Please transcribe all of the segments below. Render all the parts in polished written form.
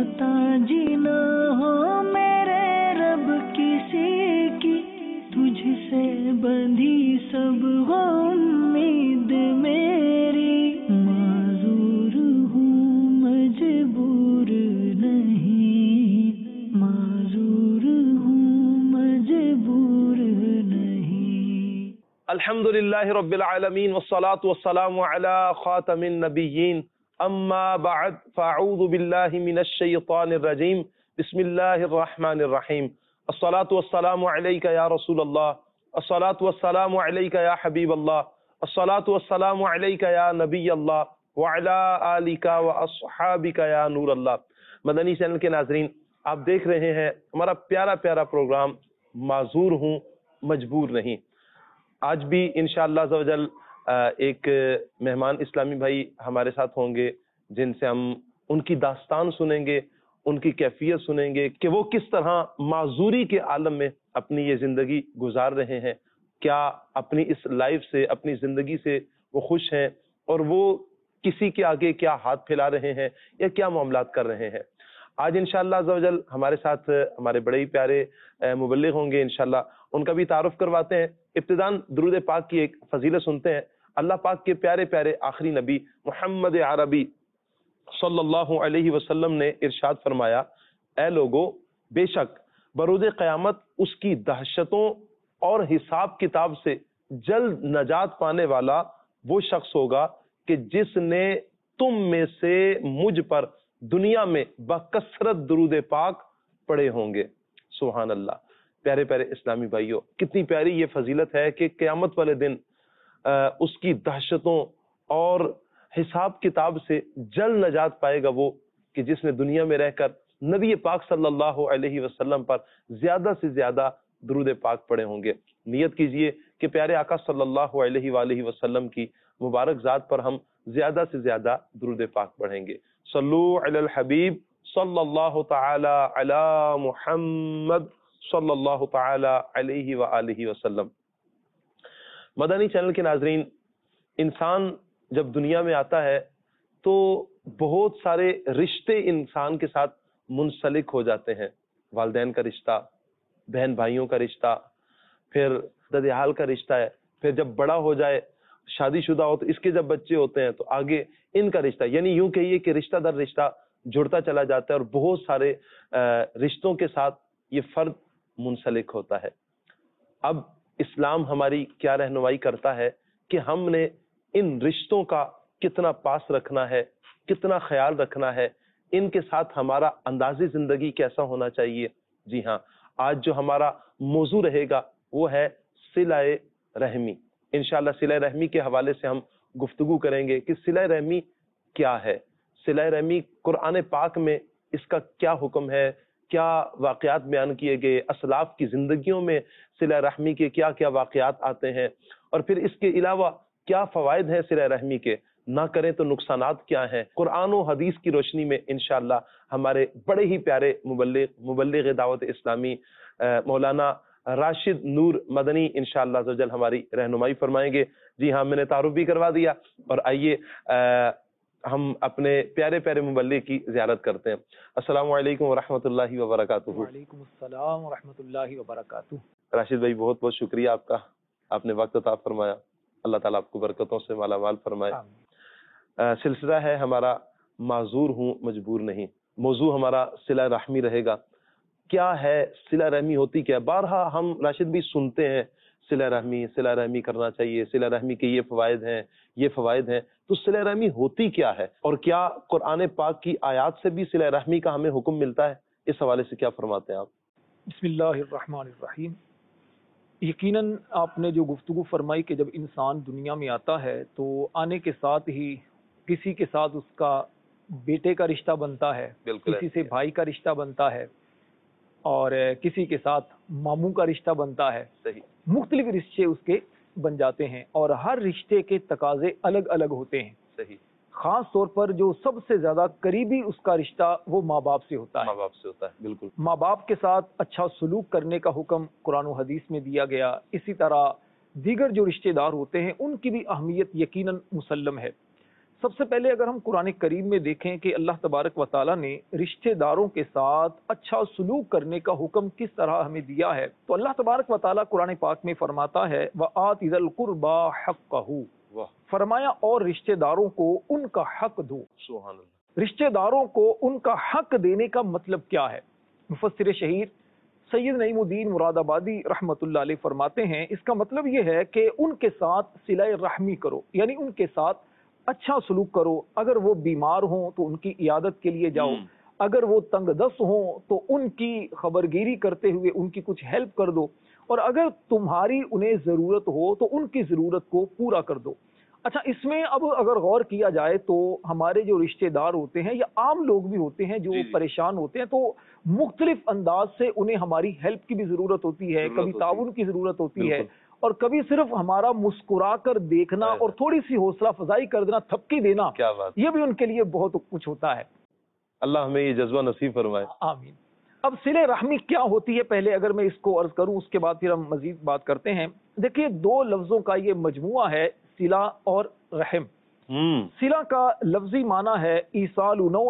मोहताज ना हो मेरे रब किसी की, तुझसे बंधी सब हो उम्मीद मेरी। माजूर हूँ मजबूर नहीं, माजूर हूँ मजबूर नहीं। अल्हम्दुलिल्लाहि रब्बिल आलमीन वस्सलातु वस्सलामु अला खातमिन नबिय्यीन अम्मा बअद फ़अऊज़ु बिल्लाहि मिनश शैतानिर रजीम बिस्मिल्लाहिर रहमानिर रहीम। अस्सलातु वस्सलामु अलैका या रसूलल्लाह, अस्सलातु वस्सलामु अलैका या हबीबल्लाह, अस्सलातु वस्सलामु अलैका या नबियल्लाह व अला आलिका व अस्हाबिका या नूरल्लाह। मदनी चैनल के नाज़रीन, आप देख रहे हैं हमारा प्यारा प्यारा प्रोग्राम माजूर हूँ मजबूर नहीं। आज भी इंशाअल्लाह अज़्ज़ व जल एक मेहमान इस्लामी भाई हमारे साथ होंगे, जिनसे हम उनकी दास्तान सुनेंगे, उनकी कैफियत सुनेंगे कि वो किस तरह माजूरी के आलम में अपनी ये ज़िंदगी गुजार रहे हैं, क्या अपनी इस लाइफ से, अपनी ज़िंदगी से वो खुश हैं और वो किसी के आगे क्या हाथ फैला रहे हैं या क्या मामलात कर रहे हैं। आज इंशाअल्लाह अज़्ज़ व जल हमारे साथ हमारे बड़े ही प्यारे मुबल्लिग होंगे, इंशाअल्लाह उनका भी तारुफ करवाते हैं। इब्तिदान दुरूद पाक की एक फजीलत सुनते हैं। अल्लाह पाक के प्यारे प्यारे आखिरी नबी मोहम्मद अरबी सल्लल्लाहु अलैहि वसल्लम ने इरशाद फरमाया, ए लोगो, बेशक बरोज़ क़यामत उसकी दहशतों और हिसाब किताब से जल्द नजात पाने वाला वो शख्स होगा कि जिसने तुम में से मुझ पर दुनिया में बकसरत दुरूद पाक पढ़े होंगे। सुभान अल्लाह। प्यारे प्यारे इस्लामी भाइयों, कितनी प्यारी ये फजीलत है कि क़यामत वाले दिन उसकी दहशतों और हिसाब किताब से जल्द नजात पाएगा वो कि जिसने दुनिया में रहकर नबी पाक सल्लल्लाहु अलैहि वसल्लम पर ज्यादा से ज्यादा दुरूद पाक पढ़े होंगे। नियत कीजिए कि प्यारे आका सल्लल्लाहु अलैहि वसल्लम की मुबारक ज़ात पर हम ज्यादा से ज्यादा दुरूद पाक पढ़ेंगे। सल्लू अलल हबीब सल्लल्लाहु तआला अला मुहम्मद सल्लल्लाहु तआला अलैहि व आलिहि वसल्लम। मदनी चैनल के नाजरीन, इंसान जब दुनिया में आता है तो बहुत सारे रिश्ते इंसान के साथ मुंसलिक हो जाते हैं। वालिदैन का रिश्ता, बहन भाइयों का रिश्ता, फिर ददियाल का रिश्ता है, फिर जब बड़ा हो जाए, शादीशुदा हो तो इसके जब बच्चे होते हैं तो आगे इनका रिश्ता, यानी यूं कहिए कि रिश्ता दर रिश्ता जुड़ता चला जाता है और बहुत सारे रिश्तों के साथ ये फर्द मुंसलिक होता है। अब इस्लाम हमारी क्या रहनुमाई करता है कि हमने इन रिश्तों का कितना पास रखना है, कितना ख्याल रखना है, इनके साथ हमारा अंदाज़े ज़िंदगी कैसा होना चाहिए। जी हाँ, आज जो हमारा मौजू रहेगा वो है सिलाए रहमी। इंशाअल्लाह सिलाए रहमी के हवाले से हम गुफ्तगू करेंगे कि सिलाए रहमी क्या है, सिलाए रहमी कुरान पाक में इसका क्या हुक्म है, क्या वाक़यात बयान किए गए, असलाफ की ज़िंदगियों में सिला रहमी के क्या क्या वाक़यात आते हैं, और फिर इसके अलावा क्या फ़वाइद हैं सिला रहमी के, ना करें तो नुकसानात क्या हैं। कुरान और हदीस की रोशनी में इंशाअल्लाह हमारे बड़े ही प्यारे मुबल्लिग दावत इस्लामी मौलाना राशिद नूर मदनी इंशाअल्लाह अज़्ज़ व जल हमारी रहनुमाई फरमाएंगे। जी हाँ, मैंने तारुफ भी करवा दिया और आइए हम अपने प्यारे प्यारे मुबल्लिग की ज़ियारत करते हैं। अस्सलामु अलैकुम व रहमतुल्लाहि व बरकातुहू। वालेकुम अस्सलाम व रहमतुल्लाहि व बरकातुहू। राशिद भाई, बहुत बहुत शुक्रिया आपका, आपने वक्त अता फरमाया। अल्लाह ताला आपको बरकतों से मालामाल फरमाए। सिलसिला है हमारा माजूर हूँ मजबूर नहीं। मौजू हमारा सिला रहमी रहेगा। क्या है सिला रहमी, होती क्या? बारहा हम राशिद भी सुनते हैं सिला रहमी करना चाहिए, सिला रहमी के ये फ़वाइद हैं, ये फ़वाइद हैं। तो सिला रहमी होती क्या है और क्या कुरान पाक की आयत से भी सिला रहमी का हमें हुक्म मिलता है? इस हवाले से क्या फरमाते हैं आप? बिस्मिल्लाहिर्रहमानिर्रहीम। यकीनन आपने जो गुफ्तगू फरमाई कि जब इंसान दुनिया में आता है तो आने के साथ ही किसी के साथ उसका बेटे का रिश्ता बनता है, किसी से भाई का रिश्ता बनता है और किसी के साथ मामू का रिश्ता बनता है। सही, मुख्तलिफ रिश्ते उसके बन जाते हैं और हर रिश्ते के तकाजे अलग अलग होते हैं। सही। खास तौर पर जो सबसे ज्यादा करीबी उसका रिश्ता वो माँ बाप से होता है। माँ बाप से होता है, बिल्कुल। माँ बाप के साथ अच्छा सलूक करने का हुक्म कुरान और हदीस में दिया गया। इसी तरह दीगर जो रिश्तेदार होते हैं उनकी भी अहमियत यकीनन मुसल्लम है। سب سے پہلے اگر ہم قرآن کریم میں دیکھیں کہ اللہ تبارک و تعالیٰ نے رشتہ داروں کے ساتھ اچھا سلوک کرنے کا حکم کس طرح ہمیں دیا ہے، تو اللہ تبارک و تعالیٰ قرآن پاک میں فرماتا ہے وَآتِ ذَا الْقُرْبَى حَقَّهُ، فرمایا اور رشتہ داروں کو ان کا حق دو۔ سبحان اللہ۔ رشتہ داروں کو ان کا حق دینے کا مطلب کیا ہے؟ مفسر شہیر سید نعیم الدین مراد آبادی رحمۃ اللہ علیہ فرماتے ہیں اس کا مطلب یہ ہے کہ ان کے ساتھ صلہ رحمی کرو، یعنی ان کے ساتھ اچھا سلوک کرو۔ اگر وہ بیمار ہوں تو ان کی عیادت کے لیے جاؤ، اگر وہ تنگ دست ہوں تو ان کی خبرگیری کرتے ہوئے ان کی کچھ ہیلپ کر دو، اور اگر تمہاری انہیں ضرورت ہو تو ان کی ضرورت کو پورا کر دو۔ اچھا، اس میں اب اگر غور کیا جائے تو ہمارے جو رشتہ دار ہوتے ہیں یا عام لوگ بھی ہوتے ہیں جو پریشان ہوتے ہیں، تو مختلف انداز سے انہیں ہماری ہیلپ کی بھی ضرورت ہوتی ہے، کبھی تعاون کی ضرورت ہوتی ہے، اور کبھی صرف ہمارا مسکرا کر دیکھنا اور تھوڑی سی حوصلہ افزائی کر دینا، تھپکی دینا، یہ بھی ان کے لیے بہت کچھ ہوتا ہے۔ اللہ ہمیں یہ جذبہ نصیب فرمائے، آمین۔ اب صلہ رحمی کیا ہوتی ہے، پہلے اگر میں اس کو عرض کروں، اس کے بعد پھر ہم مزید بات کرتے ہیں۔ دیکھیے، دو لفظوں کا یہ مجموعہ ہے، صلہ اور رحم۔ صلہ کا لفظی معنی ہے ایصال نوع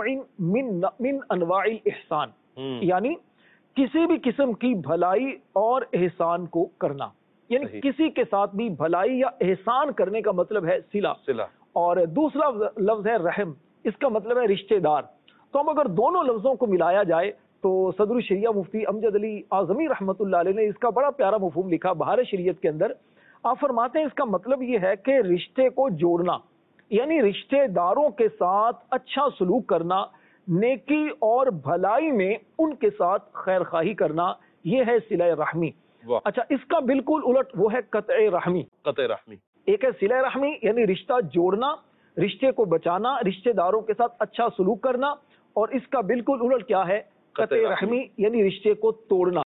من انواع الاحسان، یعنی کسی بھی قسم کی بھلائی اور احسان کو کرنا، یعنی کسی کے ساتھ بھی بھلائی یا احسان کرنے کا مطلب ہے صلہ۔ اور دوسرا لفظ ہے رحم، اس کا مطلب ہے رشتہ دار۔ تو اب اگر دونوں لفظوں کو ملایا جائے تو صدر الشریعہ مفتی امجد علی اعظمی رحمۃ اللہ علیہ نے اس کا بڑا پیارا مفہوم لکھا بہار شریعت کے اندر۔ آپ فرماتے ہیں اس کا مطلب یہ ہے کہ رشتے کو جوڑنا، یعنی رشتہ داروں کے ساتھ اچھا سلوک کرنا، نیکی اور بھلائی میں ان کے ساتھ خیر خواہی کرنا، یہ ہے صلہ رحمی۔ اچھا، اس کا بالکل الٹ وہ ہے قطع رحمی۔ ایک ہے صلہ رحمی یعنی رشتہ جوڑنا، رشتے کو بچانا، رشتہ داروں کے ساتھ اچھا سلوک کرنا، اور اس کا بالکل الٹ کیا ہے؟ قطع رحمی یعنی رشتے کو توڑنا۔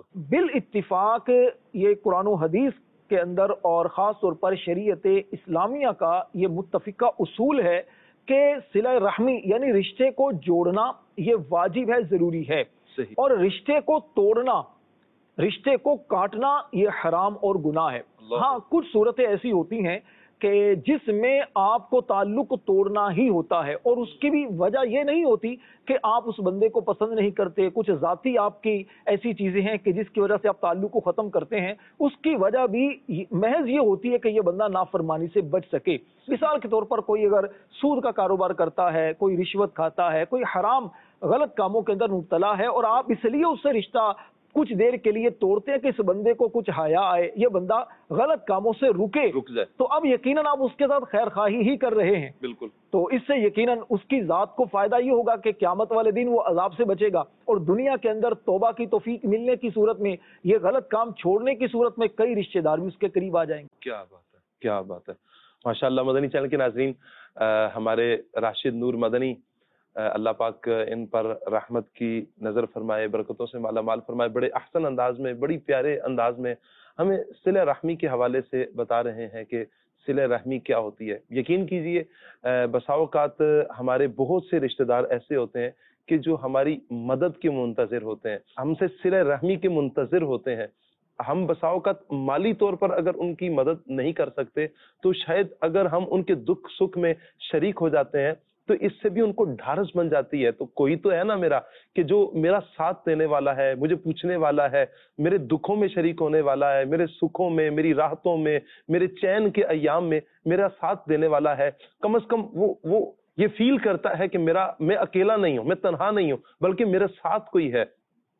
بالاتفاق یہ قرآن و حدیث کے اندر اور خاص طور پر شریعت اسلامیہ کا یہ متفقہ اصول ہے کہ صلہ رحمی یعنی رشتے کو جوڑنا یہ واجب ہے، ضروری ہے، اور رشتے کو توڑنا، رشتے کو کاٹنا یہ حرام اور گناہ ہے۔ ہاں، کچھ صورتیں ایسی ہوتی ہیں کہ جس میں آپ کو تعلق توڑنا ہی ہوتا ہے، اور اس کی بھی وجہ یہ نہیں ہوتی کہ آپ اس بندے کو پسند نہیں کرتے، کچھ ذاتی آپ کی ایسی چیزیں ہیں کہ جس کی وجہ سے آپ تعلق کو ختم کرتے ہیں، اس کی وجہ بھی محض یہ ہوتی ہے کہ یہ بندہ نافرمانی سے بچ سکے۔ مثال کے طور پر کوئی اگر سود کا کاروبار کرتا ہے، کوئی رشوت کھاتا ہے، کوئی حرام غلط کاموں کے اندر مبتلا ہے، اور آپ اس لیے اس سے رشتہ کچھ دیر کے لیے توڑتے ہیں کہ اس بندے کو کچھ حیا آئے، یہ بندہ غلط کاموں سے رک جائے، تو اب یقیناً آپ اس کے ساتھ خیر خواہی ہی کر رہے ہیں۔ بالکل۔ تو اس سے یقیناً اس کی ذات کو فائدہ یہ ہوگا کہ قیامت والے دن وہ عذاب سے بچے گا، اور دنیا کے اندر توبہ کی توفیق ملنے کی صورت میں، یہ غلط کام چھوڑنے کی صورت میں کئی رشتہ دار بھی اس کے قریب آ جائیں گے۔ کیا بات ہے، کیا بات ہے، ماشاءاللہ۔ مدنی چینل کے ناظرین، ہمارے راشد نور مدنی، اللہ پاک ان پر رحمت کی نظر فرمائے، برکتوں سے مالا مال فرمائے، بڑے احسن انداز میں، بڑی پیارے انداز میں ہمیں صلہ رحمی کے حوالے سے بتا رہے ہیں کہ صلہ رحمی کیا ہوتی ہے۔ یقین کیجئے بسا اوقات ہمارے بہت سے رشتہ دار ایسے ہوتے ہیں کہ جو ہماری مدد کے منتظر ہوتے ہیں، ہم سے صلہ رحمی کے منتظر ہوتے ہیں۔ ہم بسا اوقات مالی طور پر اگر ان کی مدد نہیں کر سکتے تو شاید اگر ہم ان کے دکھ سکھ میں شریک ہو جاتے ہیں تو اس سے بھی ان کو ڈھارس بن جاتی ہے، تو کوئی تو ہے نا میرا کہ جو میرا ساتھ دینے والا ہے، مجھے پوچھنے والا ہے، میرے دکھوں میں شریک ہونے والا ہے، میرے سکھوں میں، میری راحتوں میں، میرے چین کے ایام میں میرا ساتھ دینے والا ہے۔ کم از کم وہ یہ فیل کرتا ہے کہ میں اکیلا نہیں ہوں، میں تنہا نہیں ہوں، بلکہ میرے ساتھ کوئی ہے۔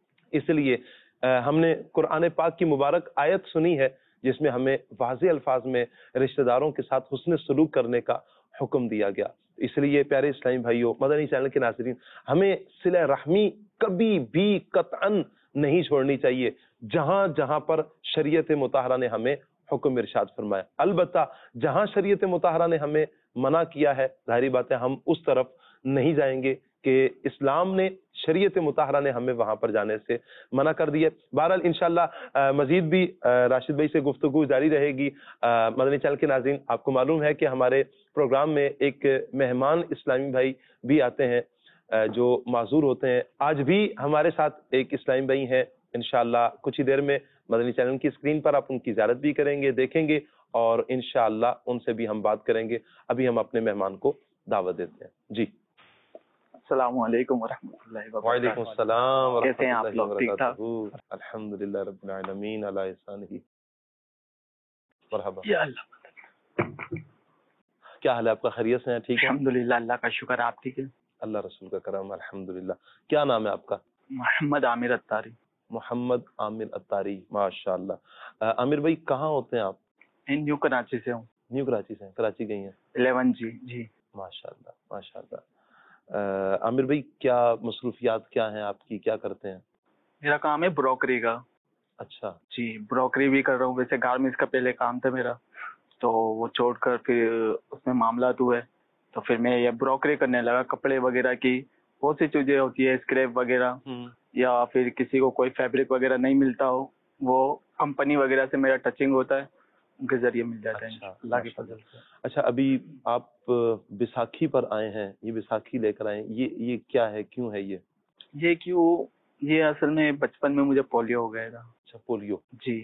اس لیے ہم نے قرآن پاک کی مبارک آیت سنی ہے جس میں ہمیں واضح الفاظ میں رشتہ داروں کے ساتھ حسن سلوک کرنے کا حکم دیا گیا۔ اس لیے پیارے اسلامی بھائیوں، مدنی چینل کے ناظرین، ہمیں صلہ رحمی کبھی بھی قطعاً نہیں چھوڑنی چاہیے جہاں جہاں پر شریعت مطہرہ نے ہمیں حکم ارشاد فرمایا۔ البتہ جہاں شریعت مطہرہ نے ہمیں منع کیا ہے، ظاہری بات ہے ہم اس طرف نہیں جائیں گے کہ اسلام نے، شریعت مطہرہ نے ہمیں وہاں پر جانے سے منع کر دیا۔ بہرحال انشاءاللہ مزید بھی راشد بھائی سے گفتگو جاری رہے گی۔ مدنی چینل کے ناظرین، آپ کو معلوم ہے کہ ہمارے پروگرام میں ایک مہمان اسلامی بھائی بھی آتے ہیں جو معذور ہوتے ہیں۔ آج بھی ہمارے ساتھ ایک اسلامی بھائی ہیں، انشاءاللہ کچھ ہی دیر میں مدنی چینل کی اسکرین پر آپ ان کی زیارت بھی کریں گے، دیکھیں گے، اور انشاءاللہ ان سے بھی ہم بات کریں گے۔ ابھی ہم اپنے مہمان کو دعوت دیتے ہیں. جی السلام علیکم ورحمۃ اللہ وعلیکم وبرکاتہ. السلام کیسے ہیں ورحمۃ آپ اللہ لوگ؟ ٹھیک ٹھاک؟ وبرکاتہ. الحمدللہ رب العالمین علی احسانہ. مرحبا. یا اللہ، کیا حال ہے آپ کا؟ خیریت سے ہیں؟ ٹھیک ہے الحمدللہ، اللہ کا شکر. آپ ٹھیک ہے؟ اللہ رسول کا کرم الحمدللہ. کیا نام ہے آپ کا؟ محمد عامر اتاری. محمد عامر اتاری. ماشاء اللہ. عامر بھائی کہاں ہوتے ہیں آپ؟ نیو کراچی سے ہوں. نیو کراچی سے ہیں؟ کراچی گئی ہیں؟ 11 جی. جی ماشاء اللہ ماشاء اللہ. عامر بھائی کیا مصروفیات کیا ہیں آپ کی؟ کیا کرتے ہیں؟ میرا کام ہے بروکری کا. اچھا. جی بروکری بھی کر رہا ہوں. ویسے گارمنٹس کا پہلے کام تھا میرا، تو وہ چھوڑ کر پھر اس میں معاملات ہوئے، تو پھر میں یہ بروکری کرنے لگا. کپڑے وغیرہ کی بہت سی چیزیں ہوتی ہے، اسکریپ وغیرہ، یا پھر کسی کو کوئی فیبرک وغیرہ نہیں ملتا ہو، وہ کمپنی وغیرہ سے میرا ٹچنگ ہوتا ہے، ان کے ذریعے مل جاتا ہے. اچھا اللہ کے فضل سے. اچھا ابھی آپ بیساکھی پر آئے ہیں، یہ بیساکھی لے کر آئے ہیں، یہ کیا ہے؟ کیوں ہے یہ؟ یہ کیوں؟ یہ اصل میں بچپن میں مجھے پولیو ہو گیا تھا. اچھا پولیو. جی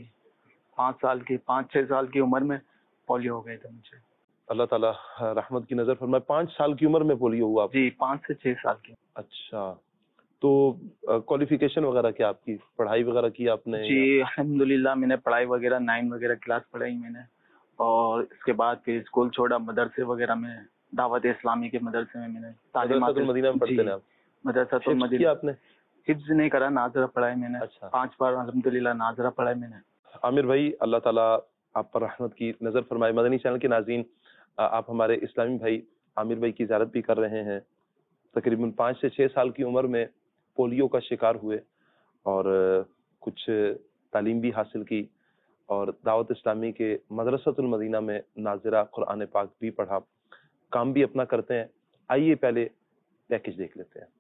5-6 سال کی عمر میں پولیو ہو گیا تھا مجھے. اللہ تعالیٰ رحمت کی نظر فرمائے. 5 سال کی عمر میں پولیو ہوا آپ؟ جی 5 سے 6 سال کی. اچھا تو کوالیفیکیشن وغیرہ کیا آپ کی؟ پڑھائی وغیرہ کی آپ نے؟ جی الحمدللہ میں نے پڑھائی وغیرہ 9 وغیرہ کلاس پڑھائی میں نے، اور اس کے بعد پھر اسکول چھوڑا. مدرسے وغیرہ میں دعوت اسلامی کے مدرسے میں نے مدرسۃ المدینہ میں پڑھتے ہیں آپ؟ مدرسۃ حفظ المدینہ کیا آپ نے؟ حفظ نہیں کرا، ناظرہ پڑھائی میں نے. اچھا 5 بار الحمدللہ ناظرہ پڑھائی میں نے. عامر بھائی اللہ تعالیٰ آپ پر رحمت کی نظر فرمائے. مدنی چینل کے ناظرین، آپ ہمارے اسلامی بھائی عامر بھائی کی زیارت بھی کر رہے ہیں. تقریباً 5 سے 6 سال کی عمر میں پولیو کا شکار ہوئے اور کچھ تعلیم بھی حاصل کی، اور دعوت اسلامی کے مدرسۃ المدینہ میں ناظرہ قرآن پاک بھی پڑھا، کام بھی اپنا کرتے ہیں. آئیے پہلے پیکج دیکھ لیتے ہیں.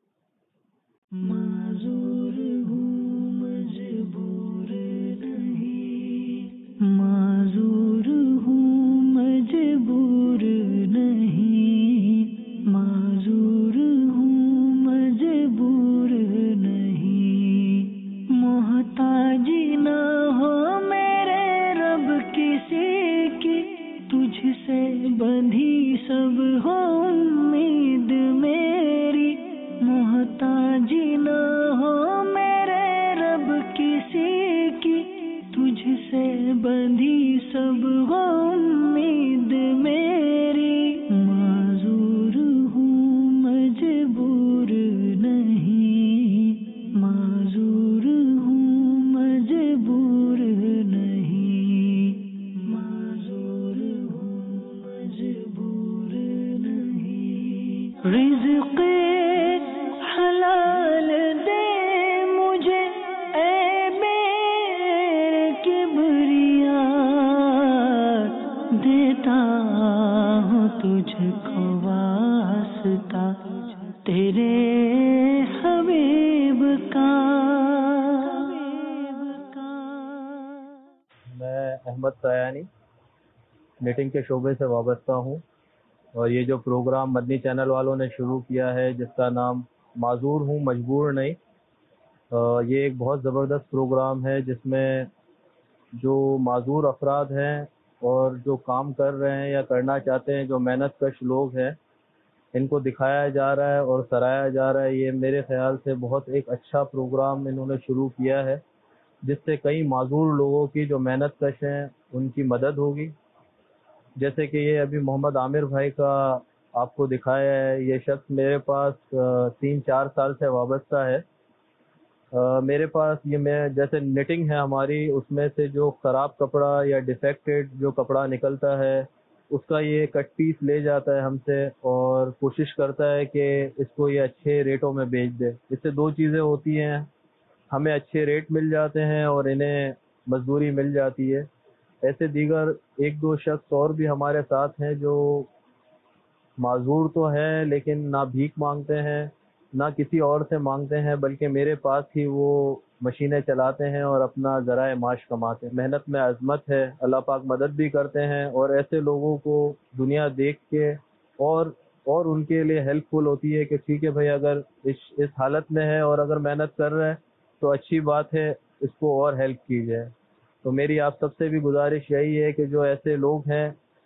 معذور ہوں مجبور نہیں، معذور ہوں مجبور نہیں، معذور ہوں مجبور نہیں، محتاج نہ ہو میرے رب کسی کی، تجھ سے بندھی سب ہو امید میری، محتاج نہ ہو میرے رب کسی کی، تجھ سے بندھی سب ہو امید میری، معذور ہوں مجبور نہیں، معذور ہوں مجبور نہیں، معذور ہوں مجبور نہیں، رزق حلال دے مجھے اے میرے کبریا، دیتا ہوں تجھ کو واسطہ تیرے حبیب کا. میں احمد سیانی نیٹنگ کے شعبے سے وابستہ ہوں، اور یہ جو پروگرام مدنی چینل والوں نے شروع کیا ہے جس کا نام معذور ہوں مجبور نہیں، یہ ایک بہت زبردست پروگرام ہے جس میں جو معذور افراد ہیں اور جو کام کر رہے ہیں یا کرنا چاہتے ہیں، جو محنت کش لوگ ہیں، ان کو دکھایا جا رہا ہے اور سراہا جا رہا ہے. یہ میرے خیال سے بہت ایک اچھا پروگرام انہوں نے شروع کیا ہے، جس سے کئی معذور لوگوں کی جو محنت کش ہیں ان کی مدد ہوگی. جیسے کہ یہ ابھی محمد عامر بھائی کا آپ کو دکھایا ہے، یہ شخص میرے پاس 3-4 سال سے وابستہ ہے. میرے پاس یہ میں جیسے نیٹنگ ہے ہماری، اس میں سے جو خراب کپڑا یا ڈیفیکٹڈ جو کپڑا نکلتا ہے اس کا یہ کٹ پیس لے جاتا ہے ہم سے، اور کوشش کرتا ہے کہ اس کو یہ اچھے ریٹوں میں بیچ دے. اس سے 2 چیزیں ہوتی ہیں، ہمیں اچھے ریٹ مل جاتے ہیں اور انہیں مزدوری مل جاتی ہے. ایسے دیگر 1-2 شخص اور بھی ہمارے ساتھ ہیں جو معذور تو ہیں لیکن نہ بھیک مانگتے ہیں نہ کسی اور سے مانگتے ہیں، بلکہ میرے پاس ہی وہ مشینیں چلاتے ہیں اور اپنا ذرائع معاش کماتے ہیں. محنت میں عظمت ہے، اللہ پاک مدد بھی کرتے ہیں، اور ایسے لوگوں کو دنیا دیکھ کے اور ان کے لیے ہیلپ فل ہوتی ہے کہ ٹھیک ہے بھائی، اگر اس حالت میں ہے اور اگر محنت کر رہے ہیں تو اچھی بات ہے، اس کو اور ہیلپ کی جائے. تو میری آپ سب سے بھی گزارش یہی ہے کہ جو ایسے لوگ ہیں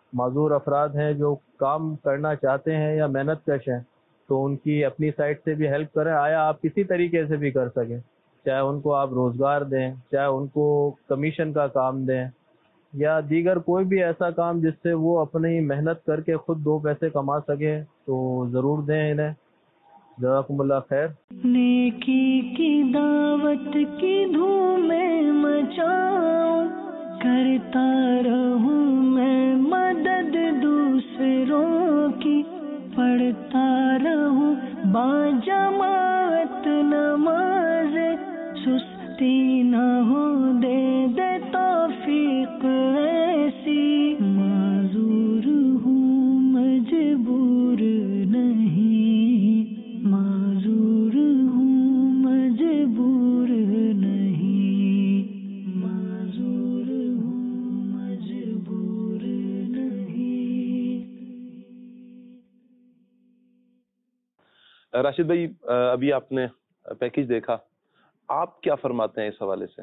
معذور افراد ہیں جو کام کرنا چاہتے ہیں یا محنت کش ہیں تو ان کی اپنی سائڈ سے بھی ہیلپ کریں. آیا آپ کسی طریقے سے بھی کر سکیں, چاہے ان کو آپ روزگار دیں, چاہے ان کو کمیشن کا کام دیں, یا دیگر کوئی بھی ایسا کام جس سے وہ اپنی محنت کر کے خود دو پیسے کما سکیں تو ضرور دیں انہیں. جزاکم اللہ خیر. نیکی کی دعوت کی دھوم مچاؤں, کرتا رہوں میں مدد دوسروں کی, پڑھتا رہوں باجماعت نماز, سستی نہ ہو دے دے توفیق ایسی, معذور ہوں مجبور نہیں, معذور ہوں مجبور نہیں, معذور ہوں مجبور نہیں. راشد بھائی, ابھی آپ نے پیکیج دیکھا, آپ کیا فرماتے ہیں اس حوالے سے؟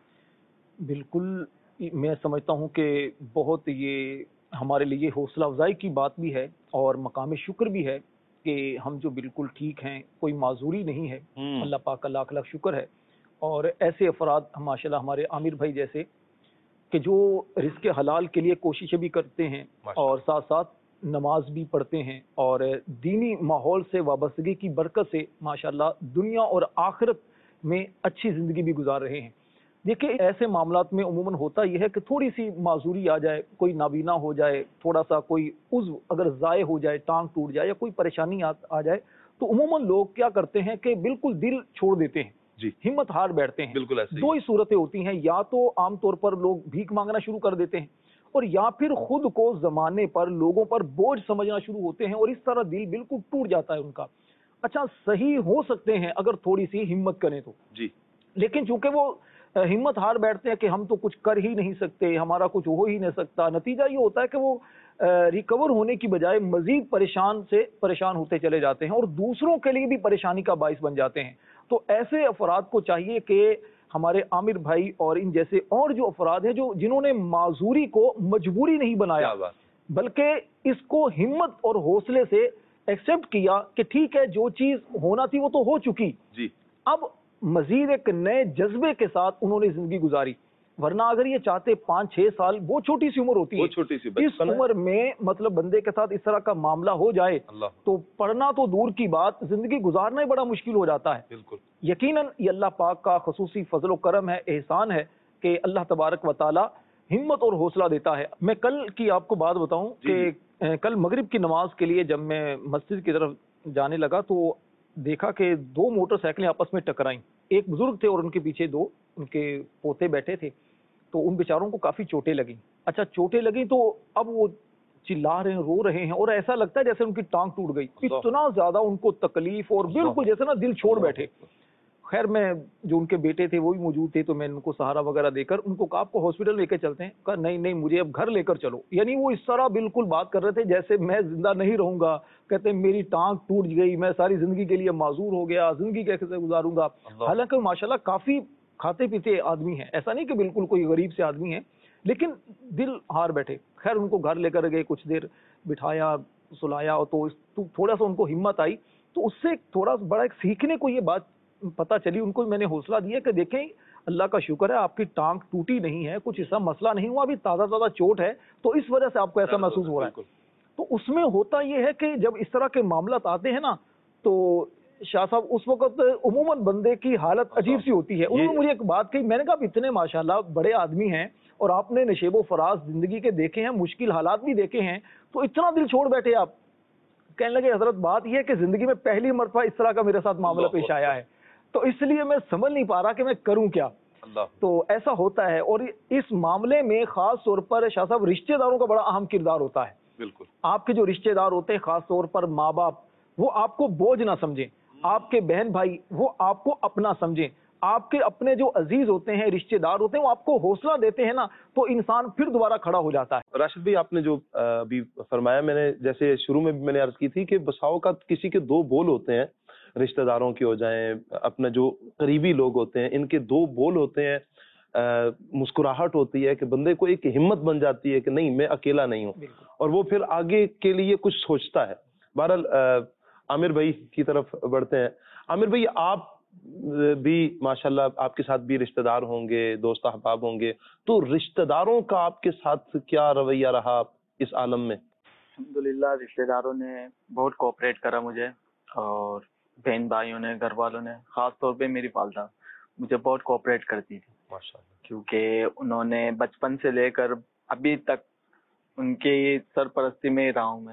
بالکل میں سمجھتا ہوں کہ بہت یہ ہمارے لیے حوصلہ افزائی کی بات بھی ہے اور مقام شکر بھی ہے کہ ہم جو بالکل ٹھیک ہیں, کوئی معذوری نہیں ہے. اللہ پاک کا لاکھ لاکھ شکر ہے. اور ایسے افراد ماشاءاللہ ہمارے عامر بھائی جیسے کہ جو رزق حلال کے لیے کوششیں بھی کرتے ہیں اور ساتھ ساتھ نماز بھی پڑھتے ہیں اور دینی ماحول سے وابستگی کی برکت سے ماشاءاللہ دنیا اور آخرت میں اچھی زندگی بھی گزار رہے ہیں. دیکھیں ایسے معاملات میں عموماً ہوتا یہ ہے کہ تھوڑی سی معذوری آ جائے, کوئی نابینا ہو جائے, تھوڑا سا کوئی عضو اگر ضائع ہو جائے, ٹانگ ٹوٹ جائے یا کوئی پریشانی آ جائے تو عموماً لوگ کیا کرتے ہیں کہ بالکل دل چھوڑ دیتے ہیں, جی, ہمت ہار بیٹھتے ہیں. بالکل ایسے دو ہی صورتیں ہوتی ہیں, یا تو عام طور پر لوگ بھیک مانگنا شروع کر دیتے ہیں اور یا پھر خود کو زمانے پر لوگوں پر بوجھ سمجھنا شروع ہوتے ہیں اور اس طرح دل بالکل ٹوٹ جاتا ہے ان کا. اچھا صحیح ہو سکتے ہیں اگر تھوڑی سی ہمت کریں تو, جی, لیکن چونکہ وہ ہمت ہار بیٹھتے ہیں کہ ہم تو کچھ کر ہی نہیں سکتے, ہمارا کچھ ہو ہی نہیں سکتا, نتیجہ یہ ہوتا ہے کہ وہ ریکور ہونے کی بجائے مزید پریشان ہوتے چلے جاتے ہیں اور دوسروں کے لیے بھی پریشانی کا باعث بن جاتے ہیں. تو ایسے افراد کو چاہیے کہ ہمارے عامر بھائی اور ان جیسے اور جو افراد ہیں جنہوں نے معذوری کو مجبوری نہیں بنایا بلکہ اس کو ہمت اور حوصلے سے ایکسپٹ کیا کہ ٹھیک ہے جو چیز ہونا تھی وہ تو ہو چکی, جی, اب مزید ایک نئے جذبے کے ساتھ انہوں نے زندگی گزاری. ورنہ اگر یہ چاہتے 5-6 سال, بہت چھوٹی سی عمر ہوتی ہے, چھوٹی سی اس عمر میں مطلب بندے کے ساتھ اس طرح کا معاملہ ہو جائے تو پڑھنا تو دور کی بات, زندگی گزارنا ہی بڑا مشکل ہو جاتا ہے. بالکل یقیناً یہ اللہ پاک کا خصوصی فضل و کرم ہے, احسان ہے کہ اللہ تبارک و تعالی ہمت اور حوصلہ دیتا ہے. میں کل کی آپ کو بات بتاؤں کہ کل مغرب کی نماز کے لیے جب میں مسجد کی طرف جانے لگا تو دیکھا کہ 2 موٹر سائیکلیں آپس میں ٹکرائیں. ایک بزرگ تھے اور ان کے پیچھے 2 ان کے پوتے بیٹھے تھے, تو ان بیچاروں کو کافی چوٹیں لگیں. اچھا چوٹیں لگیں تو اب وہ چلا رہے ہیں, رو رہے ہیں اور ایسا لگتا ہے جیسے ان کی ٹانگ ٹوٹ گئی, اتنا زیادہ ان کو تکلیف اور بالکل جیسے نا دل چھوڑ بیٹھے. خیر میں جو ان کے بیٹے تھے وہ بھی موجود تھے تو میں ان کو سہارا وغیرہ دے کر ان کو کہا آپ کو ہاسپٹل لے کے چلتے ہیں. کہا نہیں مجھے اب گھر لے کر چلو. یعنی وہ اس طرح بالکل بات کر رہے تھے جیسے میں زندہ نہیں رہوں گا, کہتے ہیں میری ٹانگ ٹوٹ گئی, میں ساری زندگی کے لیے معذور ہو گیا, زندگی کیسے گزاروں گا. حالانکہ ماشاءاللہ کافی کھاتے پیتے آدمی ہیں, ایسا نہیں کہ بالکل کوئی غریب سے آدمی ہے, لیکن دل ہار بیٹھے. خیر ان کو گھر لے کر گئے, کچھ دیر بٹھایا سلایا تو تھوڑا سا ان کو ہمت آئی. تو اس سے تھوڑا بڑا ایک سیکھنے کو یہ بات پتہ چلی, ان کو میں نے حوصلہ دیا کہ دیکھیں اللہ کا شکر ہے آپ کی ٹانگ ٹوٹی نہیں ہے, کچھ ایسا مسئلہ نہیں ہوا, ابھی تازہ چوٹ ہے تو اس وجہ سے آپ کو ایسا محسوس ہو رہا ہے. تو اس میں ہوتا یہ ہے کہ جب اس طرح کے معاملات آتے ہیں نا تو شاہ صاحب اس وقت عموماً بندے کی حالت عجیب سی ہوتی ہے. انہوں نے مجھے ایک بات کہی, میں نے کہا اتنے ماشاءاللہ بڑے آدمی ہیں اور آپ نے نشیب و فراز زندگی کے دیکھے ہیں, مشکل حالات بھی دیکھے ہیں, تو اتنا دل چھوڑ بیٹھے آپ. کہنے لگے حضرت بات یہ ہے کہ زندگی میں پہلی مرتبہ اس طرح کا میرے ساتھ معاملہ پیش آیا ہے, تو اس لیے میں سمجھ نہیں پا رہا کہ میں کروں کیا. تو ایسا ہوتا ہے اور اس معاملے میں خاص طور پر شاہ صاحب رشتہ داروں کا بڑا اہم کردار ہوتا ہے. بالکل آپ کے جو رشتہ دار ہوتے ہیں خاص طور پر ماں باپ, وہ آپ کو بوجھ نہ سمجھیں, آپ کے بہن بھائی وہ آپ کو اپنا سمجھیں, آپ کے اپنے جو عزیز ہوتے ہیں رشتہ دار ہوتے ہیں وہ آپ کو حوصلہ دیتے ہیں نا, تو انسان پھر دوبارہ کھڑا ہو جاتا ہے. راشد بھائی آپ نے جو ابھی فرمایا, میں نے جیسے شروع میں بھی میں نے عرض کی تھی کہ بسا اوقات کسی کے 2 بول ہوتے ہیں, رشتہ داروں کے ہو جائیں, اپنے جو قریبی لوگ ہوتے ہیں ان کے 2 بول ہوتے ہیں, مسکراہٹ ہوتی ہے کہ بندے کو ایک ہمت بن جاتی ہے کہ نہیں میں اکیلا نہیں ہوں, اور وہ پھر آگے کے لیے کچھ سوچتا ہے. بہرحال عامر بھائی کی طرف بڑھتے ہیں. عامر بھائی, آپ بھی ماشاءاللہ آپ کے ساتھ بھی رشتہ دار ہوں گے, دوست احباب ہوں گے, تو رشتہ داروں کا آپ کے ساتھ کیا رویہ رہا اس عالم میں؟ الحمدللہ رشتہ داروں نے بہت کوآپریٹ کرا مجھے, اور بہن بھائیوں نے, گھر والوں نے, خاص طور پہ میری والدہ مجھے بہت کوآپریٹ کرتی تھی, کیونکہ انہوں نے بچپن سے لے کر ابھی تک ان کی سرپرستی میں ہی رہا ہوں میں,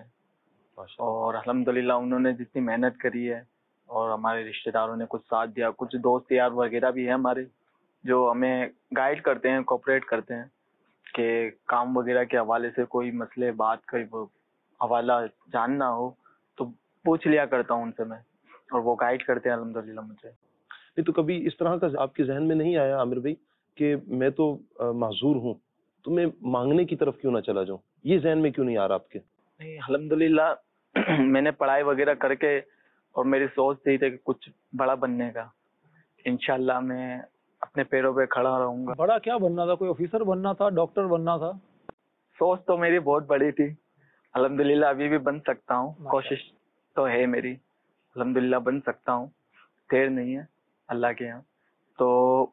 اور الحمدللہ انہوں نے جتنی محنت کری ہے, اور ہمارے رشتہ داروں نے کچھ ساتھ دیا, کچھ دوست یار وغیرہ بھی ہیں ہمارے جو ہمیں گائیڈ کرتے ہیں, کوآپریٹ کرتے ہیں کہ کام وغیرہ کے حوالے سے کوئی مسئلے بات کا حوالہ جاننا ہو تو پوچھ لیا کرتا ہوں ان سے میں, اور وہ گائیڈ کرتے ہیں الحمدللہ مجھے. نہیں تو کبھی اس طرح کا آپ کے ذہن میں نہیں آیا عامر بھائی کہ میں تو معذور ہوں تو میں مانگنے کی طرف کیوں نہ چلا جاؤں؟ یہ ذہن میں کیوں نہیں آ رہا آپ کے؟ نہیں, الحمدللہ میں نے پڑھائی وغیرہ کر کے, اور میری سوچ تھی کہ کچھ بڑا بننے کا, انشاءاللہ میں اپنے پیروں پہ کھڑا رہوں گا. بڑا کیا بننا تھا؟ کوئی آفیسر بننا تھا, ڈاکٹر بننا تھا؟ سوچ تو میری بہت بڑی تھی, الحمدللہ ابھی بھی بن سکتا ہوں, کوشش تو ہے میری, الحمدللہ بن سکتا ہوں, دیر نہیں ہے اللہ کے یہاں. تو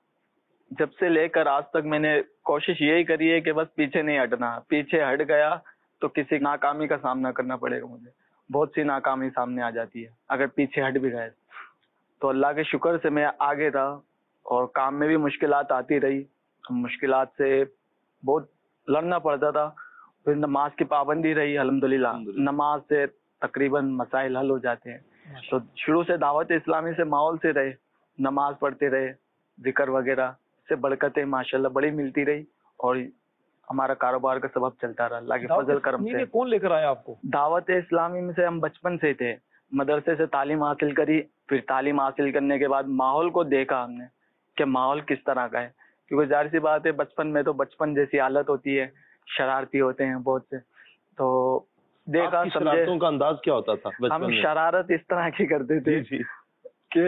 جب سے لے کر آج تک میں نے کوشش یہی کری ہے کہ بس پیچھے نہیں ہٹنا, پیچھے ہٹ گیا تو کسی ناکامی کا سامنا کرنا پڑے گا مجھے, بہت سی ناکامی سامنے آ جاتی ہے اگر پیچھے ہٹ بھی گئے. تو اللہ کے شکر سے میں آگے تھا, اور کام میں بھی مشکلات آتی رہی, مشکلات سے بہت لڑنا پڑتا تھا. پھر نماز کی پابندی رہی, الحمدللہ نماز سے تقریباً مسائل حل ہو جاتے ہیں. تو شروع سے دعوت اسلامی سے ماحول سے رہے, نماز پڑھتے رہے, ذکر وغیرہ سے برکتیں ماشاءاللہ بڑی ملتی رہی, اور ہمارا کاروبار کا سبب چلتا رہا اللہ کے فضل کرم سے. کون لے کر آیا آپ کو دعوت اسلامی میں سے؟ ہم بچپن سے تھے, مدرسے سے تعلیم حاصل کری, پھر تعلیم حاصل کرنے کے بعد ماحول کو دیکھا ہم نے کہ ماحول کس طرح کا ہے, کیونکہ ظاہر سی بات ہے بچپن میں تو بچپن جیسی حالت ہوتی ہے, شرارتی ہوتے ہیں بہت سے. تو دیکھا شرارتوں کا انداز کیا ہوتا تھا ہم شرارت اس طرح کی کرتے تھے کہ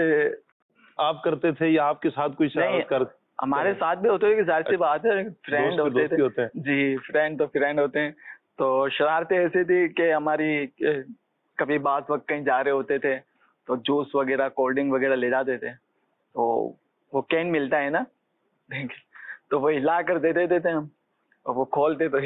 آپ کرتے تھے یا آپ کے ساتھ کوئی شرارت کر؟ ہمارے ساتھ بھی ہوتے ہیں, ظاہر سی بات ہے, فرینڈ ہوتے تھے جی, فرینڈ تو فرینڈ ہوتے ہیں. تو شرارتیں ایسی تھی کہ ہماری کبھی بعض وقت کہیں جا رہے ہوتے تھے تو جوس وغیرہ کولڈ ڈرنک وغیرہ لے جاتے تھے, تو وہ کین ملتا ہے نا تو وہ ہلا کر دے دیتے تھے ہم, اور وہ کھولتے تو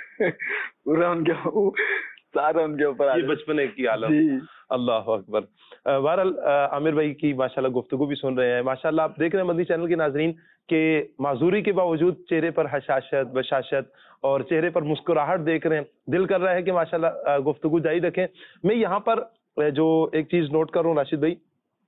پورا ان کے سارا ان کے اوپر بچپنے کی حالت. اللہ اکبر. بہرحال عامر بھائی کی ماشاءاللہ گفتگو بھی سن رہے ہیں, ماشاءاللہ آپ دیکھ رہے ہیں مدنی چینل کے ناظرین کہ معذوری کے باوجود چہرے پر حشاشت, بشاشت اور چہرے پر مسکراہٹ دیکھ رہے ہیں. دل کر رہا ہے کہ ماشاءاللہ گفتگو جاری رکھیں. میں یہاں پر جو ایک چیز نوٹ کر رہا ہوں راشد بھائی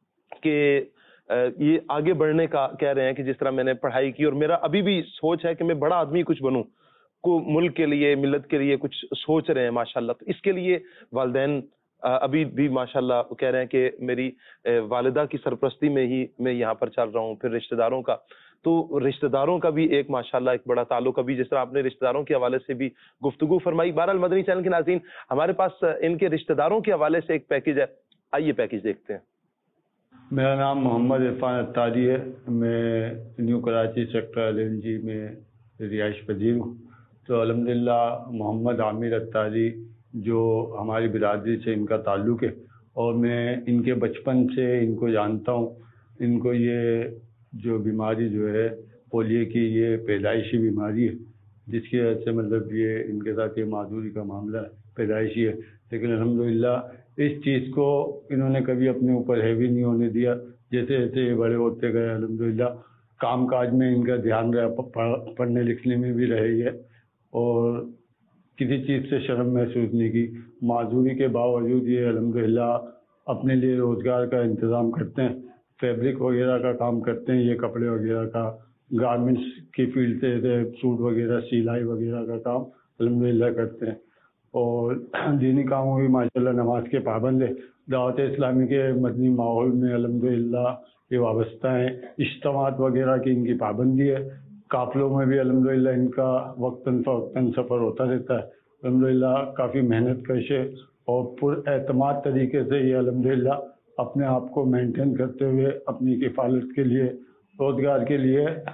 کہ یہ آگے بڑھنے کا کہہ رہے ہیں کہ جس طرح میں نے پڑھائی کی, اور میرا ابھی بھی سوچ ہے کہ میں بڑا آدمی کچھ بنوں, کو ملک کے لیے ملت کے لیے کچھ سوچ رہے ہیں ماشاءاللہ. تو اس کے لیے والدین ابھی بھی ماشاءاللہ کہہ رہے ہیں کہ میری والدہ کی سرپرستی میں ہی میں یہاں پر چل رہا ہوں. پھر رشتہ داروں کا, تو رشتہ داروں کا بھی ایک ماشاءاللہ ایک بڑا تعلق, ابھی جس طرح آپ نے رشتہ داروں کے حوالے سے بھی گفتگو فرمائی. بہرحال مدنی چینل کے ناظرین ہمارے پاس ان کے رشتہ داروں کے حوالے سے ایک پیکیج ہے, آئیے پیکیج دیکھتے ہیں. میرا نام محمد عرفان اتاری ہے, میں نیو کراچی سیکٹر 11G میں رہائش پذیر ہوں. تو الحمدللہ محمد عامر اتاری جو ہماری برادری سے ان کا تعلق ہے, اور میں ان کے بچپن سے ان کو جانتا ہوں. ان کو یہ جو بیماری جو ہے پولیو کی, یہ پیدائشی بیماری ہے, جس کی وجہ سے مطلب یہ ان کے ساتھ یہ معذوری کا معاملہ پیدائشی ہے. لیکن الحمدللہ اس چیز کو انہوں نے کبھی اپنے اوپر ہیوی نہیں ہونے دیا. جیسے جیسے یہ بڑے ہوتے گئے الحمدللہ کام کاج میں ان کا دھیان رہا, پڑھنے لکھنے میں بھی رہی ہے, اور کسی چیز سے شرم محسوس نہیں کی. معذوری کے باوجود یہ الحمدللہ اپنے لیے روزگار کا انتظام کرتے ہیں, فیبرک وغیرہ کا کام کرتے ہیں, یہ کپڑے وغیرہ کا, گارمنٹس کی فیلڈ سے سوٹ وغیرہ سلائی وغیرہ کا کام الحمدللہ کرتے ہیں. اور دینی کاموں بھی ماشاءاللہ نماز کے پابند ہے. دعوت اسلامی کے مدنی ماحول میں الحمدللہ یہ وابستہ ہیں. اجتماعات وغیرہ کی ان کی پابندی ہے. قافلوں میں بھی الحمدللہ ان کا وقتاً فوقتاً سفر ہوتا رہتا ہے. الحمدللہ کافی محنت کش ہے, اور پر اعتماد طریقے سے یہ الحمدللہ اپنے آپ کو مینٹین کرتے ہوئے اپنی کفالت کے لیے, روزگار کے لیے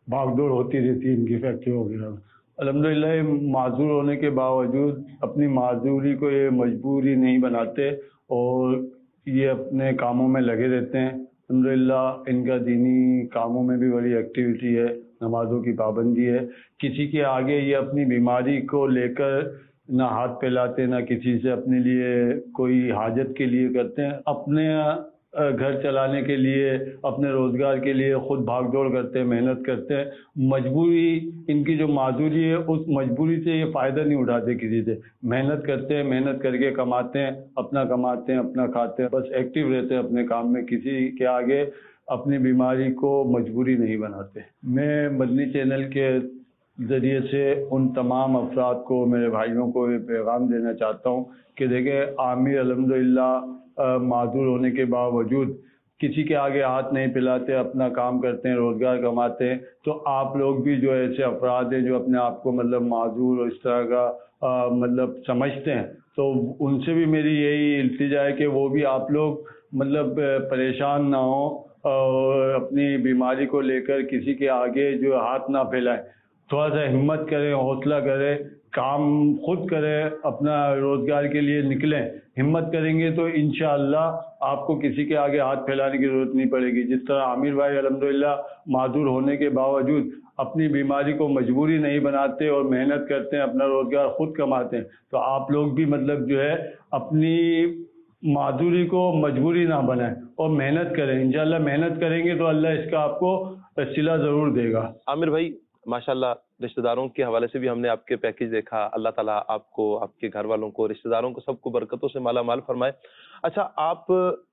भाग दौड़ होती रहती है इनकी फैक्ट्री वगैरह में। अल्हम्दुलिल्लाह ये माजूर होने के बावजूद अपनी माजूरी को ये मजबूरी नहीं बनाते और ये अपने कामों में लगे रहते हैं। अल्हम्दुलिल्लाह इनका दीनी कामों में भी बड़ी एक्टिविटी है, नमाजों की पाबंदी है। किसी के आगे ये अपनी बीमारी को लेकर ना हाथ फैलाते, ना किसी से अपने लिए कोई हाजत के लिए करते हैं, अपने घर चलाने के लिए, अपने रोज़गार के लिए खुद भाग दौड़ करते हैं, मेहनत करते हैं। मजबूरी इनकी जो माजूरी है उस मजबूरी से ये फ़ायदा नहीं उठाते किसी से, मेहनत करते हैं, मेहनत करके कमाते हैं, अपना कमाते हैं, अपना खाते हैं, बस एक्टिव रहते हैं अपने काम में, किसी के आगे अपनी बीमारी को मजबूरी नहीं बनाते। मैं मदनी चैनल के ज़रिए से उन तमाम अफराद को, मेरे भाइयों को ये पैगाम देना चाहता हूँ कि देखें, आमिर अल्हम्दुलिल्लाह माजूर होने के बावजूद किसी के आगे हाथ नहीं फैलाते, अपना काम करते हैं, रोज़गार कमाते हैं। तो आप लोग भी जो ऐसे अफराद हैं जो अपने आप को मतलब माजूर और इस तरह का मतलब समझते हैं, तो उनसे भी मेरी यही इल्तिजा है कि वो भी आप लोग मतलब परेशान ना हो और अपनी बीमारी को लेकर किसी के आगे जो हाथ ना फैलाएं। थोड़ा सा हिम्मत करें, हौसला करें, काम खुद करें, अपना रोज़गार के लिए निकलें। हिम्मत करेंगे तो इंशाअल्लाह आपको किसी के आगे हाथ फैलाने की ज़रूरत नहीं पड़ेगी। जिस तरह आमिर भाई अल्हम्दुलिल्लाह माजूर होने के बावजूद अपनी बीमारी को मजबूरी नहीं बनाते और मेहनत करते हैं, अपना रोज़गार खुद कमाते हैं, तो आप लोग भी मतलब जो है अपनी माजूरी को मजबूरी ना बनाएं और मेहनत करें। इंशाअल्लाह मेहनत करेंगे तो अल्लाह इसका आपको सिला ज़रूर देगा। आमिर भाई माशाल्लाह, रिश्तेदारों के हवाले से भी हमने आपके पैकेज देखा। अल्लाह ताला आपको, आपके घर वालों को, रिश्तेदारों को, सबको बरकतों से माला माल फरमाए। अच्छा, आप